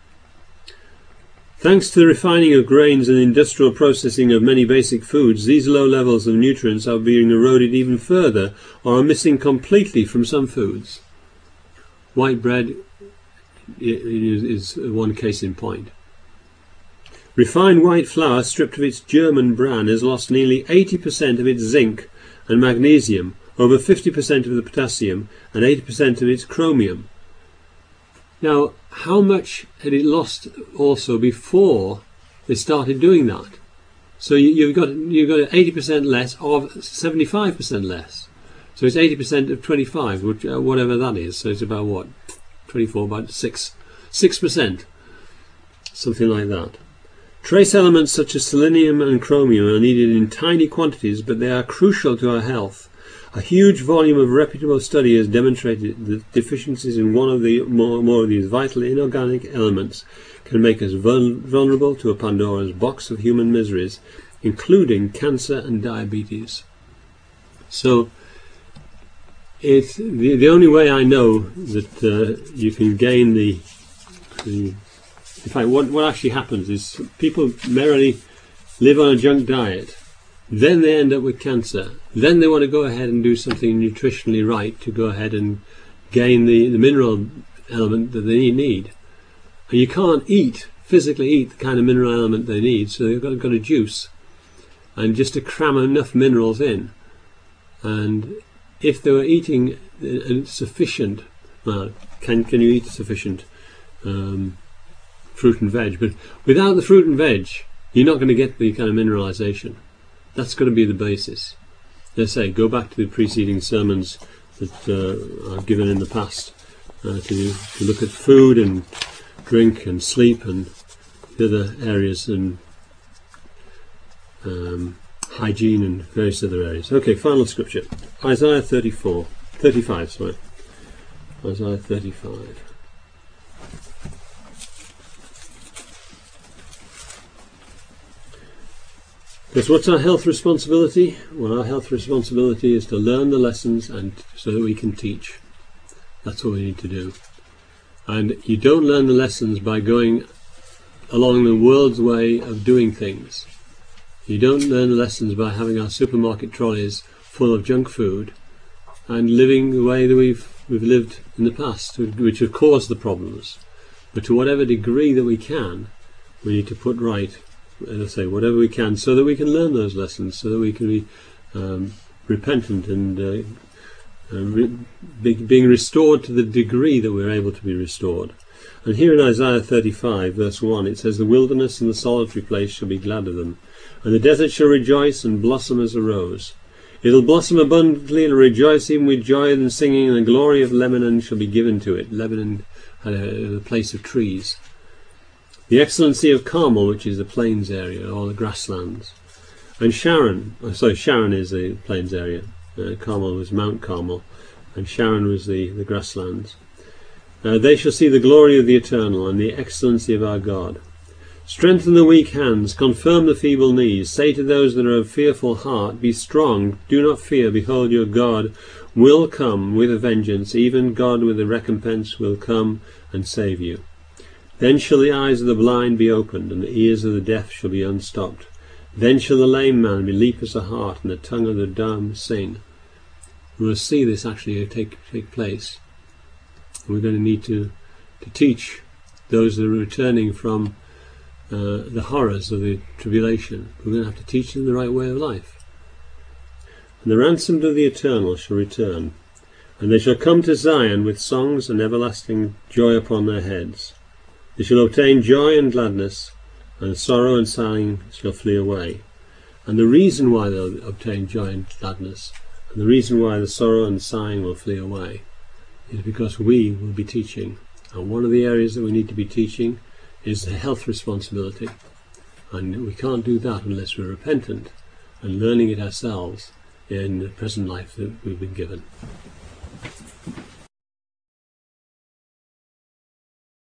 Thanks to the refining of grains and industrial processing of many basic foods, these low levels of nutrients are being eroded even further or are missing completely from some foods. White bread is one case in point. Refined white flour, stripped of its German bran, has lost nearly eighty percent of its zinc and magnesium, over fifty percent of the potassium, and eighty percent of its chromium. Now, how much had it lost also before they started doing that? So you, you've got you've got eighty percent less of seventy-five percent less. So it's eighty percent of twenty-five, which, uh, whatever that is. So it's about what, twenty-four, about six, six percent, something like that. Trace elements such as selenium and chromium are needed in tiny quantities, but they are crucial to our health. A huge volume of reputable study has demonstrated that deficiencies in one of the more, more of these vital inorganic elements can make us vulnerable to a Pandora's box of human miseries, including cancer and diabetes. So, it's the, the only way I know that uh, you can gain the, the in fact, what, what actually happens is people merrily live on a junk diet, then they end up with cancer, then they want to go ahead and do something nutritionally right to go ahead and gain the, the mineral element that they need. And you can't eat, physically eat the kind of mineral element they need, so they've got to go to juice, and just to cram enough minerals in. And if they were eating sufficient, well, can, can you eat sufficient um, fruit and veg? But without the fruit and veg, you're not going to get the kind of mineralization. That's going to be the basis. Let's say, go back to the preceding sermons that uh, I've given in the past uh, to, to look at food and drink and sleep and the other areas, and um, hygiene and various other areas. Okay, final scripture. Isaiah thirty-four, thirty-five, sorry. Isaiah thirty-five. Because what's our health responsibility? Well, our health responsibility is to learn the lessons and so that we can teach. That's what we need to do. And you don't learn the lessons by going along the world's way of doing things. You don't learn the lessons by having our supermarket trolleys full of junk food and living the way that we've we've lived in the past, which have caused the problems. But to whatever degree that we can, we need to put right, as I say, whatever we can, so that we can learn those lessons, so that we can be um, repentant and uh, uh, re be, being restored to the degree that we're able to be restored. And here in Isaiah thirty-five, verse one, it says, "The wilderness and the solitary place shall be glad of them, and the desert shall rejoice and blossom as a rose. It'll blossom abundantly, it'll rejoice even with joy and singing, and the glory of Lebanon shall be given to it." Lebanon had a, a place of trees. "The excellency of Carmel," which is the plains area, or the grasslands. And Sharon, oh, sorry, Sharon is the plains area. Uh, Carmel was Mount Carmel, and Sharon was the, the grasslands. Uh, "they shall see the glory of the Eternal, and the excellency of our God. Strengthen the weak hands, confirm the feeble knees. Say to those that are of fearful heart, be strong, do not fear. Behold, your God will come with a vengeance. Even God with a recompense will come and save you. Then shall the eyes of the blind be opened, and the ears of the deaf shall be unstopped. Then shall the lame man be leap as a hart, and the tongue of the dumb sing. We'll see this actually take, take place. We're going to need to, to teach those that are returning from uh, the horrors of the tribulation. We're going to have to teach them the right way of life. And the ransomed of the eternal shall return, and they shall come to Zion with songs and everlasting joy upon their heads. They shall obtain joy and gladness, and sorrow and sighing shall flee away. And the reason why they'll obtain joy and gladness, and the reason why the sorrow and sighing will flee away, is because we will be teaching. And one of the areas that we need to be teaching is the health responsibility. And we can't do that unless we're repentant and learning it ourselves in the present life that we've been given.